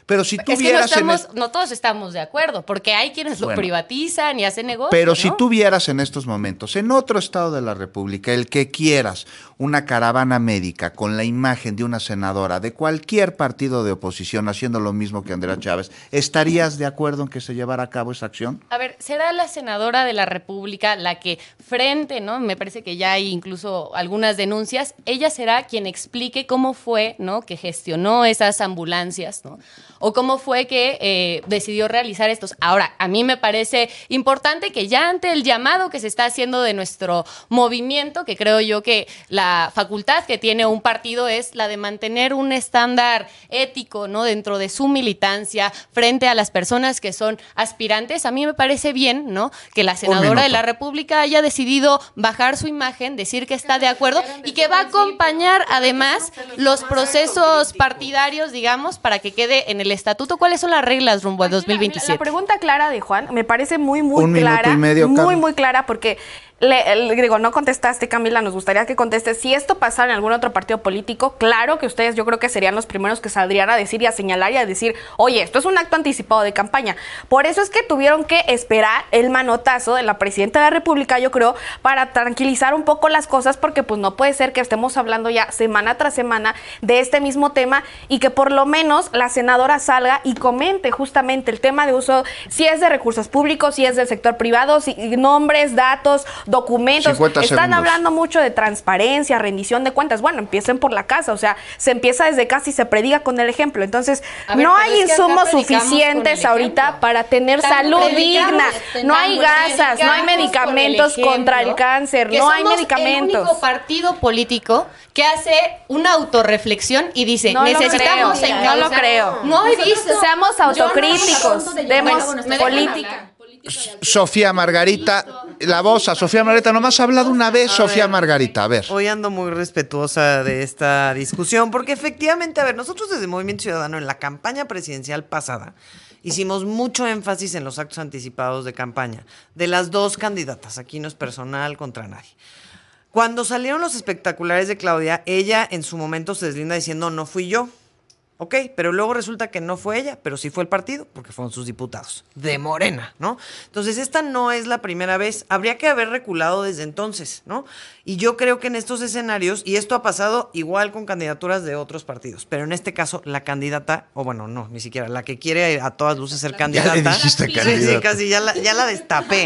Pero si tú es que vieras no todos estamos de acuerdo, porque hay quienes lo privatizan y hacen negocio. Pero ¿no? si tú vieras en estos momentos, en otro estado de la República, el que quieras, una caravana médica con la imagen de una senadora de cualquier partido de oposición haciendo lo mismo que Andrea Chávez, ¿estarías de acuerdo en que se llevara a cabo esa acción? A ver, ¿será la senadora de la República la que frente, ¿no? Me parece que ya hay incluso algunas denuncias. Ella será quien explique cómo fue, ¿no? Que gestionó esas ambulancias, ¿no? O cómo fue que decidió realizar estos. Ahora, a mí me parece importante que ya ante el llamado que se está haciendo de nuestro movimiento, que creo yo que la facultad que tiene un partido es la de mantener un estándar ético, ¿no? Dentro de su militancia frente a las personas que son aspirantes. A mí me parece bien, ¿no? Que la senadora de la República haya decidido bajar su imagen, decir que está de acuerdo y que va a acompañar además los procesos partidarios, digamos, para que quede en el estatuto. ¿Cuáles son las reglas rumbo al 2027? La pregunta clara de Juan me parece muy clara. Un minuto y medio, muy clara, porque digo, no contestaste, Camila, nos gustaría que contestes. Si esto pasara en algún otro partido político, claro que ustedes, yo creo que serían los primeros que saldrían a decir y a señalar y a decir, oye, esto es un acto anticipado de campaña. Por eso es que tuvieron que esperar el manotazo de la presidenta de la República, yo creo, para tranquilizar un poco las cosas, porque pues no puede ser que estemos hablando ya semana tras semana de este mismo tema y que por lo menos la senadora salga y comente justamente el tema de uso, si es de recursos públicos, si es del sector privado, si nombres, datos, documentos. Están hablando mucho de transparencia, rendición de cuentas. Bueno, empiecen por la casa, o sea, se empieza desde casa y se predica con el ejemplo. Entonces, no hay insumos suficientes ahorita para tener salud digna. No hay gasas, no hay medicamentos contra el cáncer, no hay medicamentos. El único partido político que hace una autorreflexión y dice, necesitamos no lo creo. No he visto. Seamos autocríticos, demos política. Sofía Margarita, la voz a Sofía Margarita, nomás ha hablado una vez Sofía Margarita, a ver. Hoy ando muy respetuosa de esta discusión, porque efectivamente, a ver, nosotros desde Movimiento Ciudadano en la campaña presidencial pasada hicimos mucho énfasis en los actos anticipados de campaña de las dos candidatas, aquí no es personal contra nadie. Cuando salieron los espectaculares de Claudia, ella en su momento se deslinda diciendo, no fui yo. Ok, pero luego resulta que no fue ella, pero sí fue el partido, porque fueron sus diputados, de Morena, ¿no? Entonces, esta no es la primera vez, habría que haber reculado desde entonces, ¿no? Y yo creo que en estos escenarios, y esto ha pasado igual con candidaturas de otros partidos, pero en este caso, la candidata, o bueno, no, ni siquiera, la que quiere a todas luces ser candidata. Ya le dijiste candidata. Sí, casi, ya la destapé.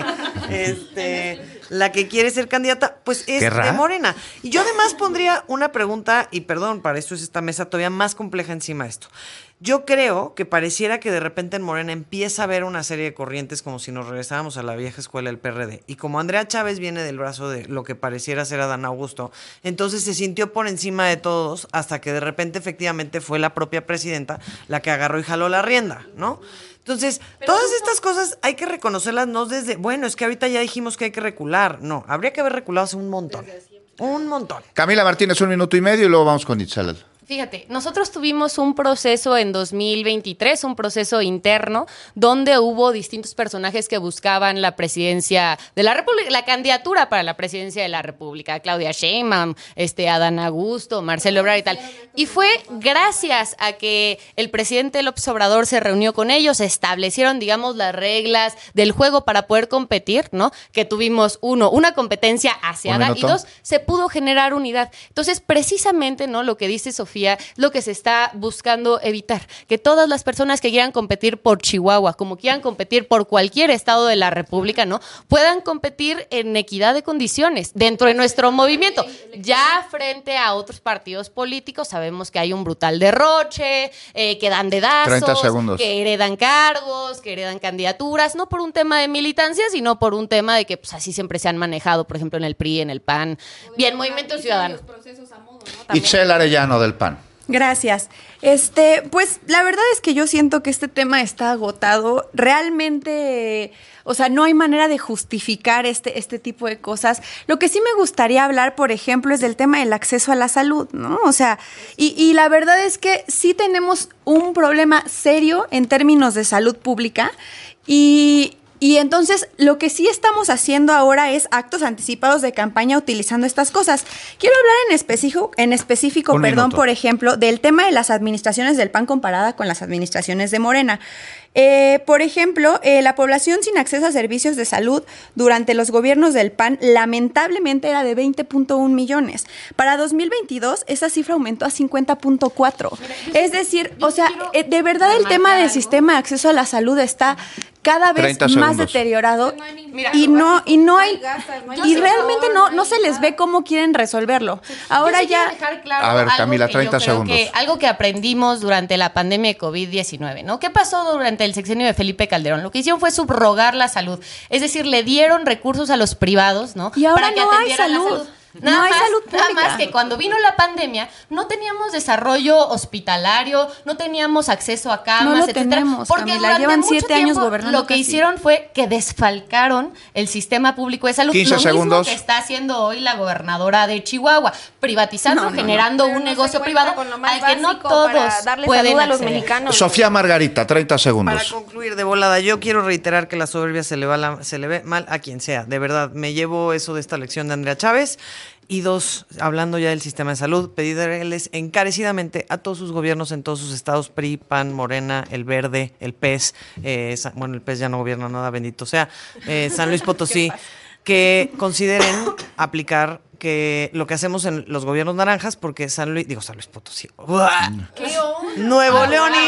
La que quiere ser candidata, pues es de Morena. Y yo además pondría una pregunta, y perdón, para esto es esta mesa todavía más compleja encima de esto. Yo creo que pareciera que de repente en Morena empieza a haber una serie de corrientes como si nos regresáramos a la vieja escuela del PRD. Y como Andrea Chávez viene del brazo de lo que pareciera ser Adán Augusto, entonces se sintió por encima de todos hasta que de repente efectivamente fue la propia presidenta la que agarró y jaló la rienda, ¿no? Entonces, todas estas cosas hay que reconocerlas no desde, bueno, es que ahorita ya dijimos que hay que recular. No, habría que haber reculado hace un montón. Un montón. Camila Martínez, 1 minuto y medio y luego vamos con Itzel. Fíjate, nosotros tuvimos un proceso en 2023, un proceso interno, donde hubo distintos personajes que buscaban la presidencia de la República, la candidatura para la presidencia de la República, Claudia Sheinbaum, Adán Augusto, Marcelo Ebrard y tal. Y fue gracias a que el presidente López Obrador se reunió con ellos, establecieron, digamos, las reglas del juego para poder competir, ¿no? Que tuvimos, uno, una competencia aseada y dos, se pudo generar unidad. Entonces, precisamente, ¿no? Lo que dice Sofía, lo que se está buscando evitar, que todas las personas que quieran competir por Chihuahua, como quieran competir por cualquier estado de la República, ¿no? Puedan competir en equidad de condiciones dentro de nuestro movimiento. Ya frente a otros partidos políticos sabemos que hay un brutal derroche, que dan dedazos, que heredan cargos, que heredan candidaturas, no por un tema de militancia, sino por un tema de que pues así siempre se han manejado, por ejemplo, en el PRI, en el PAN, bien, Movimiento Ciudadano. Itzel Arellano del PAN. Gracias. Pues la verdad es que yo siento que este tema está agotado. Realmente, o sea, no hay manera de justificar este tipo de cosas. Lo que sí me gustaría hablar, por ejemplo, es del tema del acceso a la salud, ¿no? O sea, y la verdad es que sí tenemos un problema serio en términos de salud pública y Y entonces lo que sí estamos haciendo ahora es actos anticipados de campaña utilizando estas cosas. Quiero hablar en específico, por ejemplo, del tema de las administraciones del PAN comparada con las administraciones de Morena. Por ejemplo, la población sin acceso a servicios de salud durante los gobiernos del PAN lamentablemente era de 20.1 millones. Para 2022 esa cifra aumentó a 50.4. Es decir, de verdad el tema del sistema de acceso a la salud está cada vez más deteriorado y realmente no se les ve cómo quieren resolverlo. Ahora ya... A ver, Camila, 30 segundos. Algo que aprendimos durante la pandemia de COVID-19, ¿no? ¿Qué pasó durante el sexenio de Felipe Calderón? Lo que hicieron fue subrogar la salud. Es decir, le dieron recursos a los privados, ¿no? Y ahora para que no hay atendieran la salud. Nada hay salud pública. Nada más que cuando vino la pandemia no teníamos desarrollo hospitalario, no teníamos acceso a camas, no lo etcétera. Tenemos, porque Camila, llevan 7 años gobernando. Lo que hicieron fue que desfalcaron el sistema público de salud. 15 segundos. Mismo que está haciendo hoy la gobernadora de Chihuahua, privatizando, generando un negocio privado al que no todos pueden a los mexicanos. Sofía Margarita, 30 segundos. Para concluir de volada, yo quiero reiterar que la soberbia se le ve mal a quien sea. De verdad, me llevo eso de esta lección de Andrea Chávez. Y 2, hablando ya del sistema de salud, pedirles encarecidamente a todos sus gobiernos en todos sus estados, PRI, PAN, Morena, el Verde, el PES, el PES ya no gobierna nada, bendito sea, San Luis Potosí, que consideren aplicar que lo que hacemos en los gobiernos naranjas, porque San Luis Potosí, Nuevo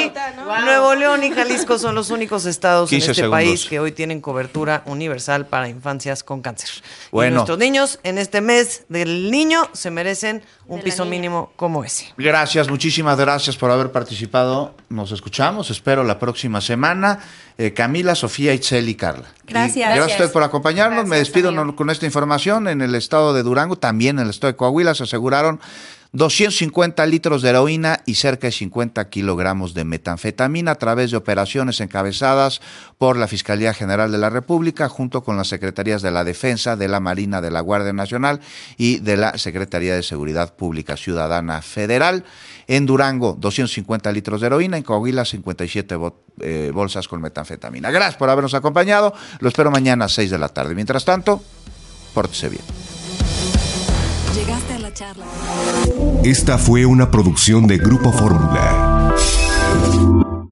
León y Jalisco son los únicos estados en este país que hoy tienen cobertura universal para infancias con cáncer. Bueno. Y nuestros niños en este mes del niño se merecen un piso mínimo como ese. Gracias, muchísimas gracias por haber participado. Nos escuchamos, espero la próxima semana. Camila, Sofía, Itzel y Carla. Gracias. Gracias a usted por acompañarnos. Me despido con esta información. En el estado de Durango, también en el estado de Coahuila, se aseguraron 250 litros de heroína y cerca de 50 kilogramos de metanfetamina a través de operaciones encabezadas por la Fiscalía General de la República junto con las Secretarías de la Defensa, de la Marina, de la Guardia Nacional y de la Secretaría de Seguridad Pública Ciudadana Federal. En Durango, 250 litros de heroína, en Coahuila, 57 bolsas con metanfetamina. Gracias por habernos acompañado. Lo espero mañana a 6 de la tarde. Mientras tanto, pórtese bien. Llegaste a la charla. Esta fue una producción de Grupo Fórmula.